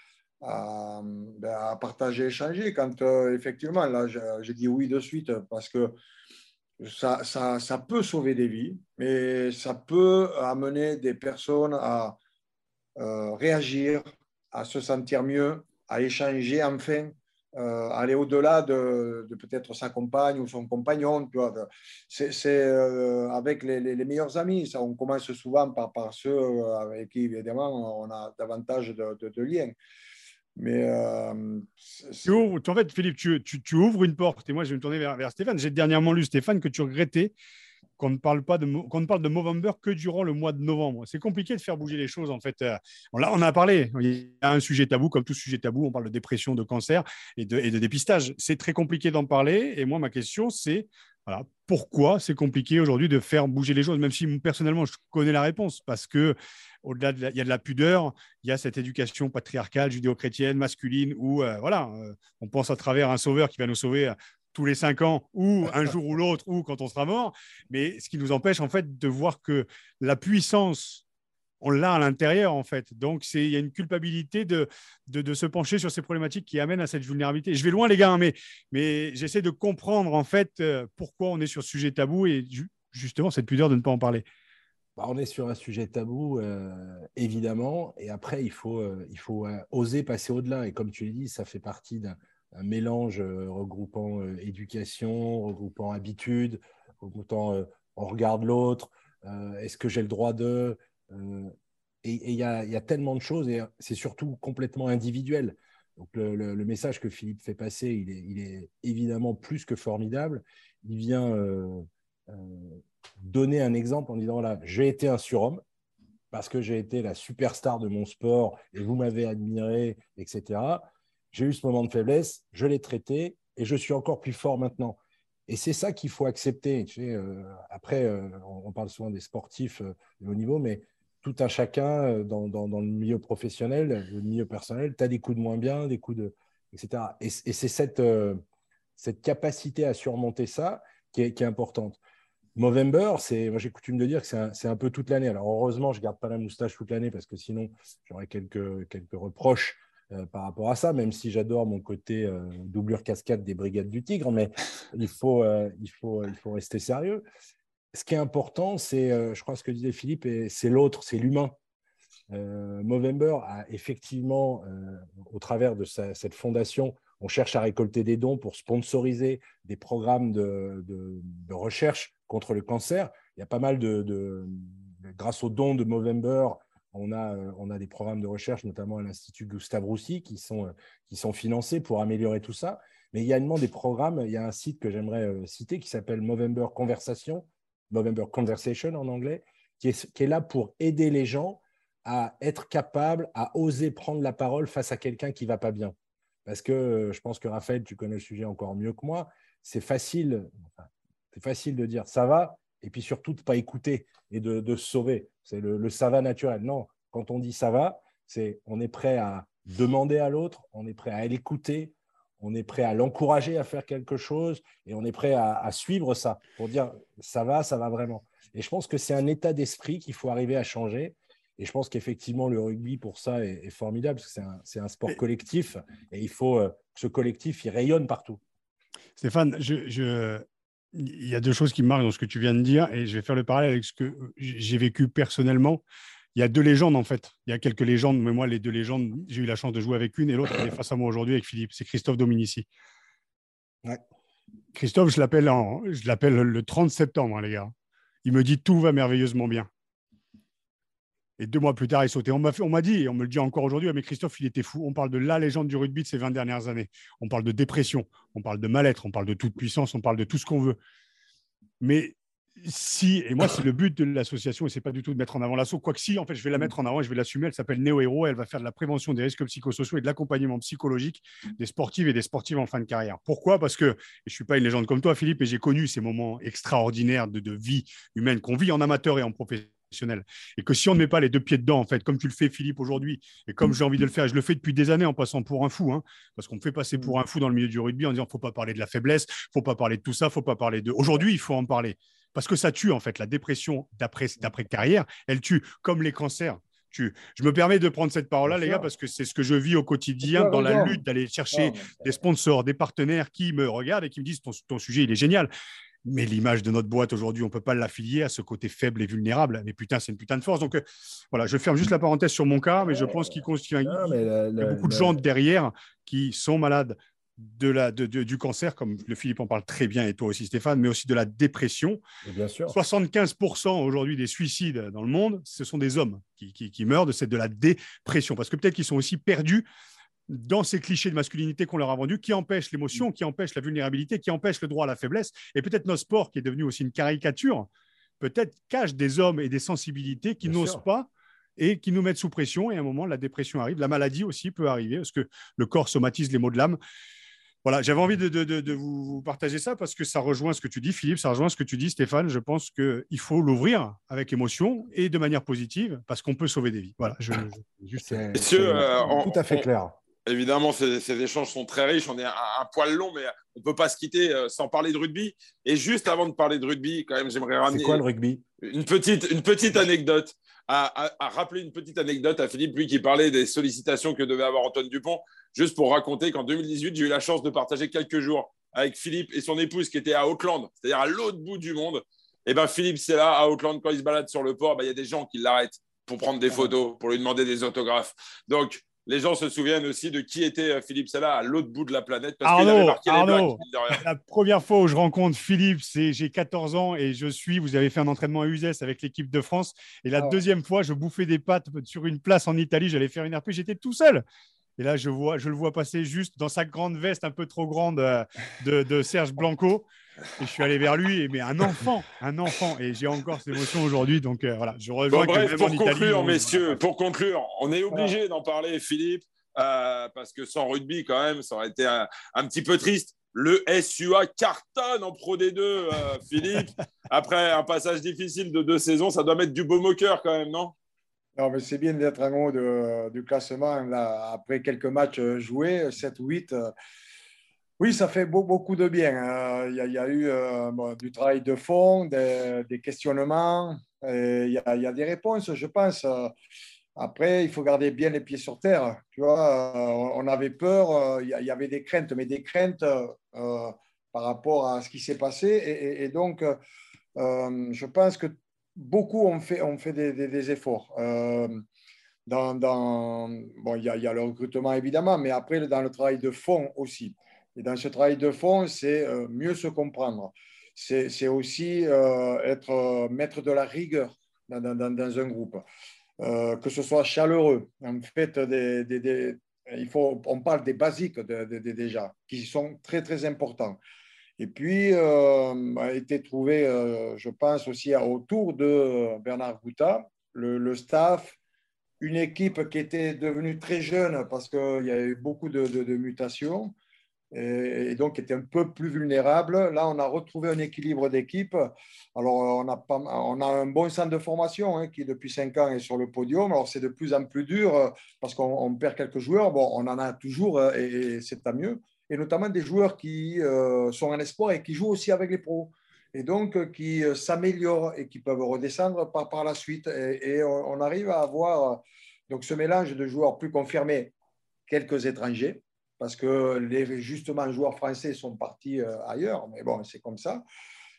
à partager, échanger. Quand effectivement, là, j'ai dit oui de suite parce que ça peut sauver des vies, mais ça peut amener des personnes à réagir, à se sentir mieux, à échanger enfin, aller au-delà de peut-être sa compagne ou son compagnon. Tu vois, c'est avec les meilleurs amis. Ça, on commence souvent par ceux avec qui, évidemment, on a davantage de liens. Mais En fait, Philippe, tu ouvres une porte. Et moi, je vais me tourner vers Stéphane. J'ai dernièrement lu, Stéphane, que tu regrettais qu'on ne parle de Movember que durant le mois de novembre. C'est compliqué de faire bouger les choses, en fait. On a parlé. Il y a un sujet tabou, comme tout sujet tabou. On parle de dépression, de cancer et de dépistage. C'est très compliqué d'en parler. Et moi, ma question, c'est voilà, pourquoi c'est compliqué aujourd'hui de faire bouger les choses, même si personnellement, je connais la réponse. Parce que au-delà il y a de la pudeur, il y a cette éducation patriarcale, judéo-chrétienne, masculine, où on pense à travers un sauveur qui va nous sauver tous les 5 ans, ou un jour ou l'autre, ou quand on sera mort. Mais ce qui nous empêche, en fait, de voir que la puissance, on l'a à l'intérieur, en fait. Donc, il y a une culpabilité de se pencher sur ces problématiques qui amènent à cette vulnérabilité. Je vais loin, les gars, hein, mais j'essaie de comprendre, en fait, pourquoi on est sur ce sujet tabou et justement cette pudeur de ne pas en parler. On est sur un sujet tabou, évidemment, et après, il faut oser passer au-delà. Et comme tu l'as dit, ça fait partie d'un mélange regroupant éducation, regroupant habitude, regroupant on regarde l'autre, est-ce que j'ai le droit de… et il y a tellement de choses, et c'est surtout complètement individuel. Donc le message que Philippe fait passer, il est évidemment plus que formidable. Il vient… donner un exemple en disant voilà, j'ai été un surhomme parce que j'ai été la superstar de mon sport et vous m'avez admiré, etc. J'ai eu ce moment de faiblesse, je l'ai traité et je suis encore plus fort maintenant. Et c'est ça qu'il faut accepter. Tu sais, après, on parle souvent des sportifs de haut niveau, mais tout un chacun dans le milieu professionnel, le milieu personnel. Tu as des coups de moins bien, des coups de… etc. Et c'est cette capacité à surmonter ça qui est importante. Movember, moi j'ai coutume de dire que c'est un peu toute l'année. Alors heureusement, je ne garde pas la moustache toute l'année parce que sinon, j'aurais quelques reproches par rapport à ça, même si j'adore mon côté doublure cascade des Brigades du Tigre, mais il faut rester sérieux. Ce qui est important, c'est, je crois ce que disait Philippe, c'est l'autre, c'est l'humain. Movember a effectivement, au travers de cette fondation, on cherche à récolter des dons pour sponsoriser des programmes de recherche contre le cancer. Il y a pas mal grâce aux dons de Movember, on a des programmes de recherche, notamment à l'Institut Gustave Roussy, qui sont financés pour améliorer tout ça. Mais il y a également des programmes, il y a un site que j'aimerais citer qui s'appelle Movember Conversation en anglais, qui est là pour aider les gens à être capables, à oser prendre la parole face à quelqu'un qui ne va pas bien. Parce que je pense que Raphaël, tu connais le sujet encore mieux que moi, c'est facile de dire ça va, et puis surtout de ne pas écouter et de se sauver. C'est le ça va naturel. Non, quand on dit ça va, on est prêt à demander à l'autre, on est prêt à l'écouter, on est prêt à l'encourager à faire quelque chose, et on est prêt à suivre ça pour dire ça va vraiment. Et je pense que c'est un état d'esprit qu'il faut arriver à changer. Et je pense qu'effectivement, le rugby, pour ça, est formidable, parce que c'est un sport collectif, et il faut que ce collectif, il rayonne partout. Stéphane, il y a deux choses qui me marquent dans ce que tu viens de dire, et je vais faire le parallèle avec ce que j'ai vécu personnellement. Il y a deux légendes, en fait. Il y a quelques légendes, mais moi, les deux légendes, j'ai eu la chance de jouer avec une, et l'autre, elle est face à moi aujourd'hui avec Philippe. C'est Christophe Dominici. Ouais. Christophe, je l'appelle le 30 septembre, hein, les gars. Il me dit « Tout va merveilleusement bien ». Et 2 mois plus tard, il sautait. On m'a dit, et on me le dit encore aujourd'hui, mais Christophe, il était fou. On parle de la légende du rugby de ces 20 dernières années. On parle de dépression, on parle de mal-être, on parle de toute puissance, on parle de tout ce qu'on veut. Mais et moi, c'est le but de l'association, et ce n'est pas du tout de mettre en avant l'asso. Quoique si, en fait, je vais la mettre en avant et je vais l'assumer. Elle s'appelle Néo Héros. Elle va faire de la prévention des risques psychosociaux et de l'accompagnement psychologique des sportives et des sportifs en fin de carrière. Pourquoi ? Parce que, et je ne suis pas une légende comme toi, Philippe, et j'ai connu ces moments extraordinaires de vie humaine qu'on vit en amateur et en professionnel. Et que si on ne met pas les deux pieds dedans, en fait, comme tu le fais, Philippe, aujourd'hui, et comme j'ai envie de le faire, je le fais depuis des années en passant pour un fou, hein, parce qu'on me fait passer pour un fou dans le milieu du rugby en disant faut pas parler de la faiblesse, faut pas parler de tout ça, faut pas parler de… Aujourd'hui, il faut en parler. Parce que ça tue, en fait, la dépression d'après-carrière, elle tue, comme les cancers. Je me permets de prendre cette parole-là, les gars, parce que c'est ce que je vis au quotidien dans la lutte d'aller chercher des sponsors, des partenaires qui me regardent et qui me disent ton sujet, il est génial. Mais l'image de notre boîte aujourd'hui, on ne peut pas l'affilier à ce côté faible et vulnérable. Mais putain, c'est une putain de force. Donc voilà, je ferme juste la parenthèse sur mon cas, mais je pense qu'il y a beaucoup de gens derrière qui sont malades du cancer, comme le Philippe en parle très bien, et toi aussi Stéphane, mais aussi de la dépression. Et bien sûr. 75% aujourd'hui des suicides dans le monde, ce sont des hommes qui meurent de la dépression, parce que peut-être qu'ils sont aussi perdus dans ces clichés de masculinité qu'on leur a vendus, qui empêchent l'émotion, qui empêchent la vulnérabilité, qui empêchent le droit à la faiblesse. Et peut-être notre sport, qui est devenu aussi une caricature, peut-être cache des hommes et des sensibilités qui n'osent pas et qui nous mettent sous pression. Et à un moment, la dépression arrive. La maladie aussi peut arriver, parce que le corps somatise les maux de l'âme. Voilà, j'avais envie de vous partager ça parce que ça rejoint ce que tu dis, Philippe, ça rejoint ce que tu dis, Stéphane. Je pense qu'il faut l'ouvrir avec émotion et de manière positive parce qu'on peut sauver des vies. Voilà, c'est tout à fait clair. Évidemment, ces échanges sont très riches. On est un poil long, mais on ne peut pas se quitter sans parler de rugby. Et juste avant de parler de rugby, quand même, j'aimerais ramener… C'est quoi le rugby ? Une petite anecdote. À rappeler une petite anecdote à Philippe, lui qui parlait des sollicitations que devait avoir Antoine Dupont, juste pour raconter qu'en 2018, j'ai eu la chance de partager quelques jours avec Philippe et son épouse qui était à Auckland, c'est-à-dire à l'autre bout du monde. Et bien Philippe, c'est là, à Auckland, quand il se balade sur le port, il y a des gens qui l'arrêtent pour prendre des photos, pour lui demander des autographes. Donc, les gens se souviennent aussi de qui était Philippe Sella à l'autre bout de la planète parce qu'il avait marqué les Blacks. La première fois où je rencontre Philippe, j'ai 14 ans et vous avez fait un entraînement à Uzès avec l'équipe de France. Et la deuxième fois, je bouffais des pâtes sur une place en Italie. J'allais faire une RP, j'étais tout seul. Et là, je le vois passer juste dans sa grande veste un peu trop grande de Serge Blanco. Et je suis allé vers lui, mais un enfant. Et j'ai encore cette émotion aujourd'hui. Donc voilà, je rejoins. Pour conclure, on est obligé d'en parler, Philippe, parce que sans rugby, quand même, ça aurait été un petit peu triste. Le SUA cartonne en Pro D2, Philippe. Après un passage difficile de 2 saisons, ça doit mettre du baume au cœur quand même, non ? Non, mais c'est bien d'être en haut du classement là, après quelques matchs joués, 7 ou 8. Oui, ça fait beaucoup de bien. Il y a eu du travail de fond, des questionnements, et il y a des réponses, je pense. Après, il faut garder bien les pieds sur terre. Tu vois, on avait peur, il y avait des craintes, mais des craintes par rapport à ce qui s'est passé. Et donc, je pense que beaucoup ont fait des efforts. Bon, il y a le recrutement évidemment, mais après, dans le travail de fond aussi. Et dans ce travail de fond, c'est mieux se comprendre. C'est aussi être maître de la rigueur dans un groupe. Que ce soit chaleureux. En fait, on parle des basiques déjà, qui sont très, très importants. Et puis, a été trouvé, je pense aussi autour de Bernard Gouta, le staff, une équipe qui était devenue très jeune parce qu'il y a eu beaucoup de mutations et donc était un peu plus vulnérable. Là, on a retrouvé un équilibre d'équipe. Alors, on a un bon centre de formation qui, depuis 5 ans, est sur le podium. Alors, c'est de plus en plus dur parce qu'on perd quelques joueurs. Bon, on en a toujours et c'est tant mieux. Et notamment des joueurs qui sont en espoir et qui jouent aussi avec les pros. Et donc, qui s'améliorent et qui peuvent redescendre par la suite. Et on arrive à avoir donc, ce mélange de joueurs plus confirmés, quelques étrangers, parce que justement, les joueurs français sont partis ailleurs, mais bon, c'est comme ça.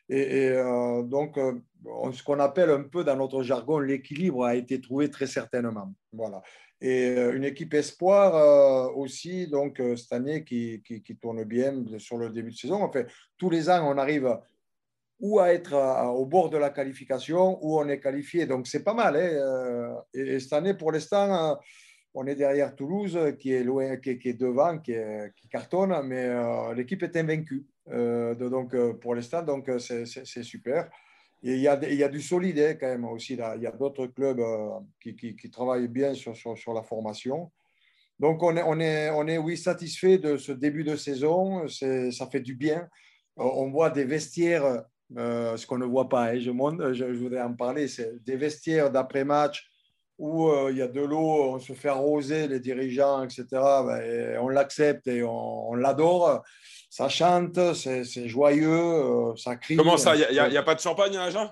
Donc, ce qu'on appelle un peu dans notre jargon, l'équilibre a été trouvé très certainement. Voilà. Et une équipe espoir aussi, donc cette année, qui tourne bien sur le début de saison. Enfin, tous les ans, on arrive ou à être au bord de la qualification, ou on est qualifié. Donc, c'est pas mal. Et cette année, pour l'instant, on est derrière Toulouse, qui est loin, qui est devant, qui cartonne, mais l'équipe est invaincue. Donc, pour l'instant, donc c'est super. Et il y a du solide quand même aussi. Là. Il y a d'autres clubs qui travaillent bien sur la formation. Donc, on est, oui, satisfait de ce début de saison. Ça fait du bien. On voit des vestiaires, ce qu'on ne voit pas. Je voudrais en parler. C'est des vestiaires d'après-match où il y a de l'eau, on se fait arroser, les dirigeants, etc. Et on l'accepte et on l'adore. Ça chante, c'est joyeux, ça crie. Comment ça, il n'y a pas de champagne à Agen?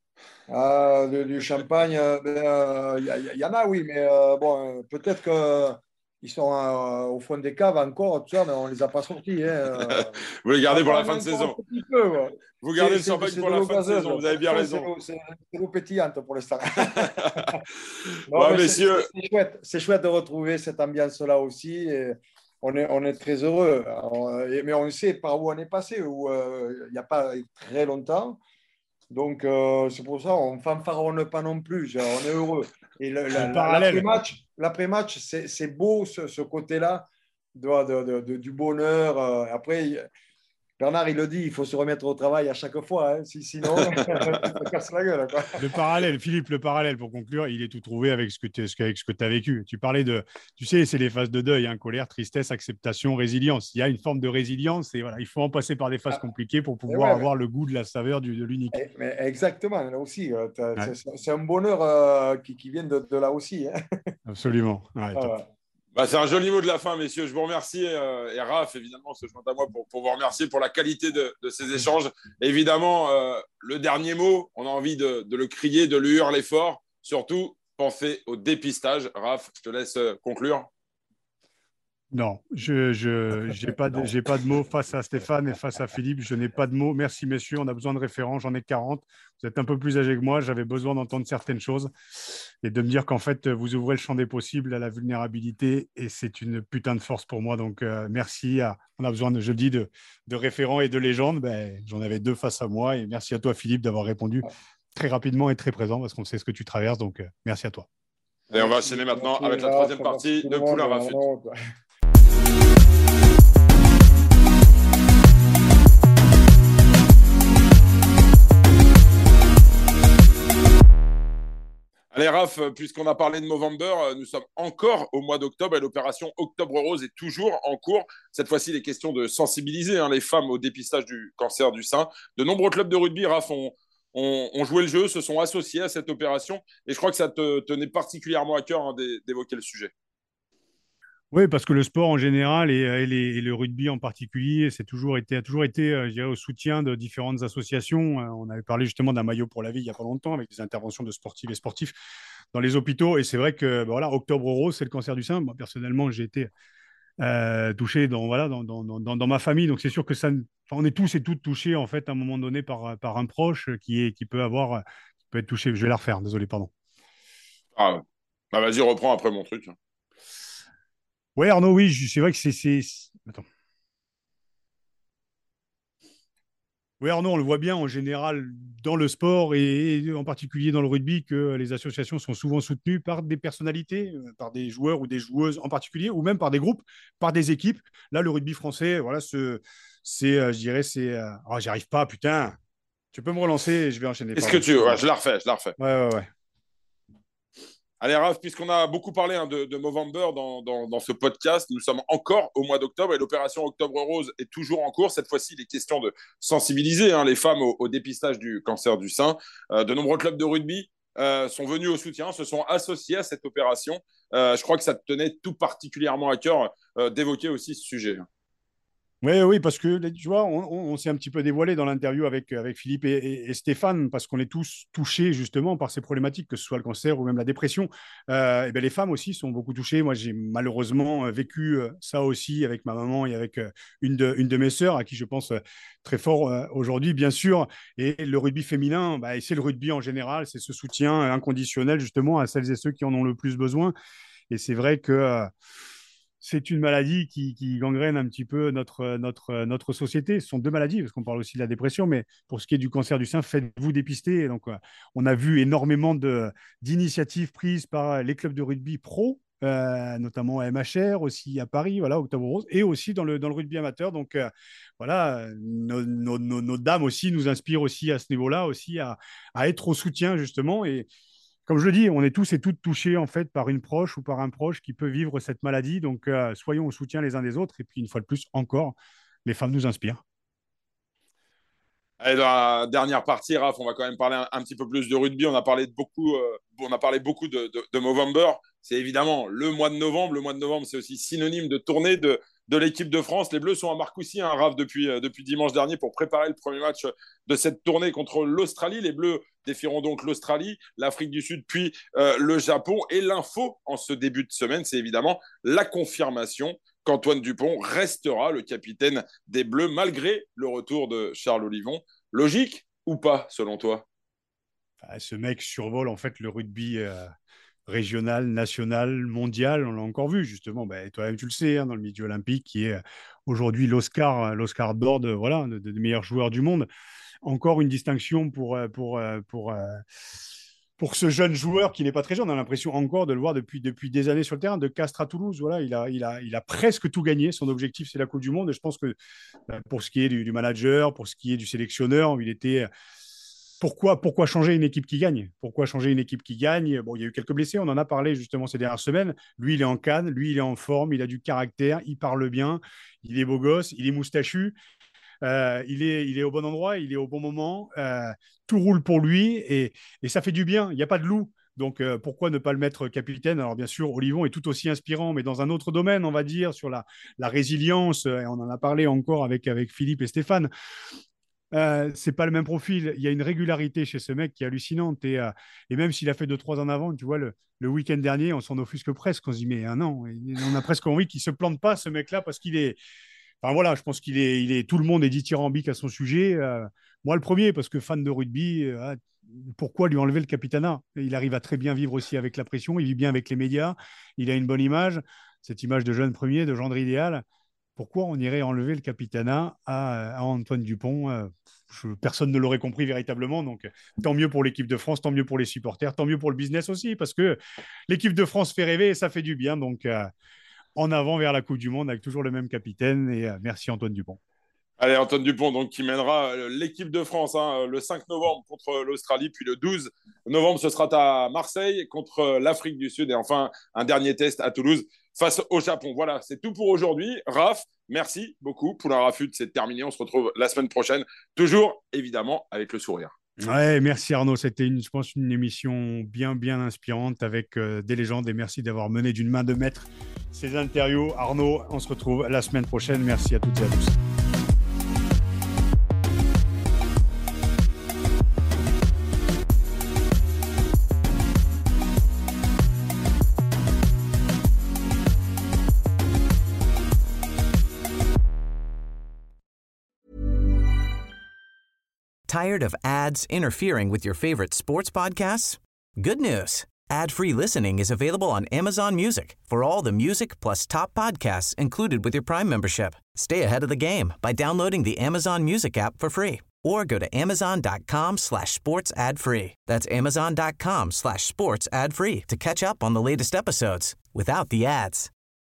Du champagne, il y en a, oui, mais bon, peut-être qu'ils sont au fond des caves encore, tout ça, mais on ne les a pas sortis. Vous les gardez pour la fin de saison. Peu, vous gardez le champagne pour la fin de saison, vous avez bien raison. C'est l'eau pétillante pour l'instant. Ouais, messieurs. C'est chouette de retrouver cette ambiance-là aussi. Et on est très heureux. Mais on sait par où on est passé, où il n'y a pas très longtemps. Donc, c'est pour ça qu'on ne fanfaronne pas non plus. On est heureux. Et l'après-match, c'est beau, ce côté-là du bonheur. Après, Bernard, il le dit, il faut se remettre au travail à chaque fois. Sinon, on se casse la gueule. Quoi. Philippe, le parallèle, pour conclure, il est tout trouvé avec ce que tu as vécu. Tu parlais tu sais, c'est les phases de deuil, colère, tristesse, acceptation, résilience. Il y a une forme de résilience et voilà, il faut en passer par des phases compliquées pour pouvoir avoir le goût de la saveur de l'unique. Exactement, là aussi. C'est un bonheur qui vient de là aussi. Absolument. Ouais, c'est un joli mot de la fin, messieurs. Je vous remercie. Et Raph, évidemment, se joint à moi pour vous remercier pour la qualité de ces échanges. Évidemment, le dernier mot, on a envie de le crier, de le hurler fort. Surtout, pensez au dépistage. Raph, je te laisse conclure. Non, je n'ai pas de mots face à Stéphane et face à Philippe. Je n'ai pas de mots. Merci, messieurs. On a besoin de référents. J'en ai 40. Vous êtes un peu plus âgés que moi. J'avais besoin d'entendre certaines choses et de me dire qu'en fait, vous ouvrez le champ des possibles à la vulnérabilité et c'est une putain de force pour moi. Donc, merci. On a besoin, je dis, de référents et de légendes. J'en avais 2 face à moi et merci à toi, Philippe, d'avoir répondu très rapidement et très présent parce qu'on sait ce que tu traverses. Donc, merci à toi. Et on va enchaîner maintenant avec la troisième partie de Poulain Rafut. Allez Raph, puisqu'on a parlé de Movember, nous sommes encore au mois d'octobre et l'opération Octobre Rose est toujours en cours. Cette fois-ci, il est question de sensibiliser les femmes au dépistage du cancer du sein. De nombreux clubs de rugby, Raph, ont ont joué le jeu, se sont associés à cette opération. Et je crois que ça te tenait particulièrement à cœur d'évoquer le sujet. Oui, parce que le sport en général et le rugby en particulier, a toujours été je dirais, au soutien de différentes associations. On avait parlé justement d'un maillot pour la vie il n'y a pas longtemps avec des interventions de sportives et sportifs dans les hôpitaux. Et c'est vrai que voilà, Octobre Rose, c'est le cancer du sein. Moi, personnellement, j'ai été touché dans ma famille. Donc c'est sûr que on est tous et toutes touchés en fait à un moment donné par un proche qui peut être touché. Je vais la refaire, désolé, pardon. Ah, bah vas-y, reprends après mon truc. Oui, Arnaud, oui, c'est vrai que Attends. Oui, Arnaud, on le voit bien en général dans le sport et en particulier dans le rugby que les associations sont souvent soutenues par des personnalités, par des joueurs ou des joueuses en particulier, ou même par des groupes, par des équipes. Là, le rugby français, voilà, je dirais, oh, j'y arrive pas, putain. Tu peux me relancer et je vais enchaîner. Est-ce que Pardon. tu veux? Ouais, je la refais. Ouais, ouais, ouais. Allez, Raph, puisqu'on a beaucoup parlé de Movember dans ce podcast, nous sommes encore au mois d'octobre et l'opération Octobre Rose est toujours en cours. Cette fois-ci, il est question de sensibiliser les femmes au dépistage du cancer du sein. De nombreux clubs de rugby sont venus au soutien, se sont associés à cette opération. Je crois que ça te tenait tout particulièrement à cœur d'évoquer aussi ce sujet. Oui, oui, parce que tu vois, on s'est un petit peu dévoilé dans l'interview avec Philippe et Stéphane, parce qu'on est tous touchés justement par ces problématiques, que ce soit le cancer ou même la dépression. Et ben, les femmes aussi sont beaucoup touchées. Moi, j'ai malheureusement vécu ça aussi avec ma maman et avec une de mes sœurs, à qui je pense très fort aujourd'hui, bien sûr. Et le rugby féminin, bah, et c'est le rugby en général, c'est ce soutien inconditionnel justement à celles et ceux qui en ont le plus besoin. Et c'est vrai que c'est une maladie qui gangrène un petit peu notre société. Ce sont deux maladies, parce qu'on parle aussi de la dépression, mais pour ce qui est du cancer du sein, faites-vous dépister. Et donc, on a vu énormément d'initiatives prises par les clubs de rugby pro, notamment à MHR, aussi à Paris, voilà, Octobre Rose, et aussi dans le rugby amateur. Donc, voilà, nos dames aussi nous inspirent aussi à ce niveau-là, aussi à être au soutien, justement. Et comme je le dis, on est tous et toutes touchés en fait par une proche ou par un proche qui peut vivre cette maladie. Donc, soyons au soutien les uns des autres. Et puis, une fois de plus, encore, les femmes nous inspirent. Allez, dans la dernière partie, Raph, on va quand même parler un petit peu plus de rugby. On a parlé beaucoup de Movember. C'est évidemment le mois de novembre. Le mois de novembre, c'est aussi synonyme de tournée de l'équipe de France. Les Bleus sont à Marcoussis, Raph, depuis dimanche dernier pour préparer le premier match de cette tournée contre l'Australie. Les Bleus défieront donc l'Australie, l'Afrique du Sud, puis le Japon. Et l'info en ce début de semaine, c'est évidemment la confirmation qu'Antoine Dupont restera le capitaine des Bleus malgré le retour de Charles Olivon. Logique ou pas, selon toi? Ce mec survole en fait le rugby régional, national, mondial. On l'a encore vu justement. Toi-même, tu le sais, dans le milieu olympique, qui est aujourd'hui l'Oscar d'or voilà, de meilleurs joueurs du monde. Encore une distinction pour ce jeune joueur qui n'est pas très jeune. On a l'impression encore de le voir depuis des années sur le terrain, de Castres à Toulouse. Voilà, il a presque tout gagné. Son objectif, c'est la Coupe du Monde. Et je pense que pour ce qui est du manager, pour ce qui est du sélectionneur, il était. Pourquoi changer une équipe qui gagne? Pourquoi changer une équipe qui gagne? Bon, il y a eu quelques blessés, on en a parlé justement ces dernières semaines. Lui, il est en canne, lui, il est en forme, il a du caractère, il parle bien, il est beau gosse, il est moustachu. Il est au bon endroit, il est au bon moment, tout roule pour lui et ça fait du bien. Il n'y a pas de loup. Donc, pourquoi ne pas le mettre capitaine? Alors, bien sûr, Olivon est tout aussi inspirant, mais dans un autre domaine, on va dire, sur la résilience. Et on en a parlé encore avec Philippe et Stéphane. C'est pas le même profil. Il y a une régularité chez ce mec qui est hallucinante. Et même s'il a fait 2-3 en avant, tu vois, le week-end dernier, on s'en offusque presque. On se dit, mais un an, on a presque envie qu'il ne se plante pas, ce mec-là, parce qu'il est. Enfin voilà, je pense tout le monde est dithyrambique à son sujet. Moi, le premier, parce que fan de rugby, pourquoi lui enlever le capitanat? Il arrive à très bien vivre aussi avec la pression, il vit bien avec les médias, il a une bonne image, cette image de jeune premier, de gendre idéal. Pourquoi on irait enlever le capitanat à Antoine Dupont? Personne ne l'aurait compris véritablement. Donc, tant mieux pour l'équipe de France, tant mieux pour les supporters, tant mieux pour le business aussi, parce que l'équipe de France fait rêver et ça fait du bien. Donc, en avant vers la Coupe du Monde avec toujours le même capitaine. Et merci Antoine Dupont. Allez, Antoine Dupont, donc, qui mènera l'équipe de France le 5 novembre contre l'Australie, puis le 12 novembre, ce sera à Marseille contre l'Afrique du Sud. Et enfin, un dernier test à Toulouse face au Japon. Voilà, c'est tout pour aujourd'hui. Raph, merci beaucoup. Poulain Rafut, c'est terminé. On se retrouve la semaine prochaine, toujours évidemment avec le sourire. Ouais, merci Arnaud. C'était, je pense, une émission bien inspirante avec des légendes. Et merci d'avoir mené d'une main de maître ces interviews. Arnaud, on se retrouve la semaine prochaine. Merci à toutes et à tous. Tired of ads interfering with your favorite sports podcasts? Good news. Ad-free listening is available on Amazon Music for all the music plus top podcasts included with your Prime membership. Stay ahead of the game by downloading the Amazon Music app for free or go to amazon.com/sports ad free. That's amazon.com/sports ad free to catch up on the latest episodes without the ads.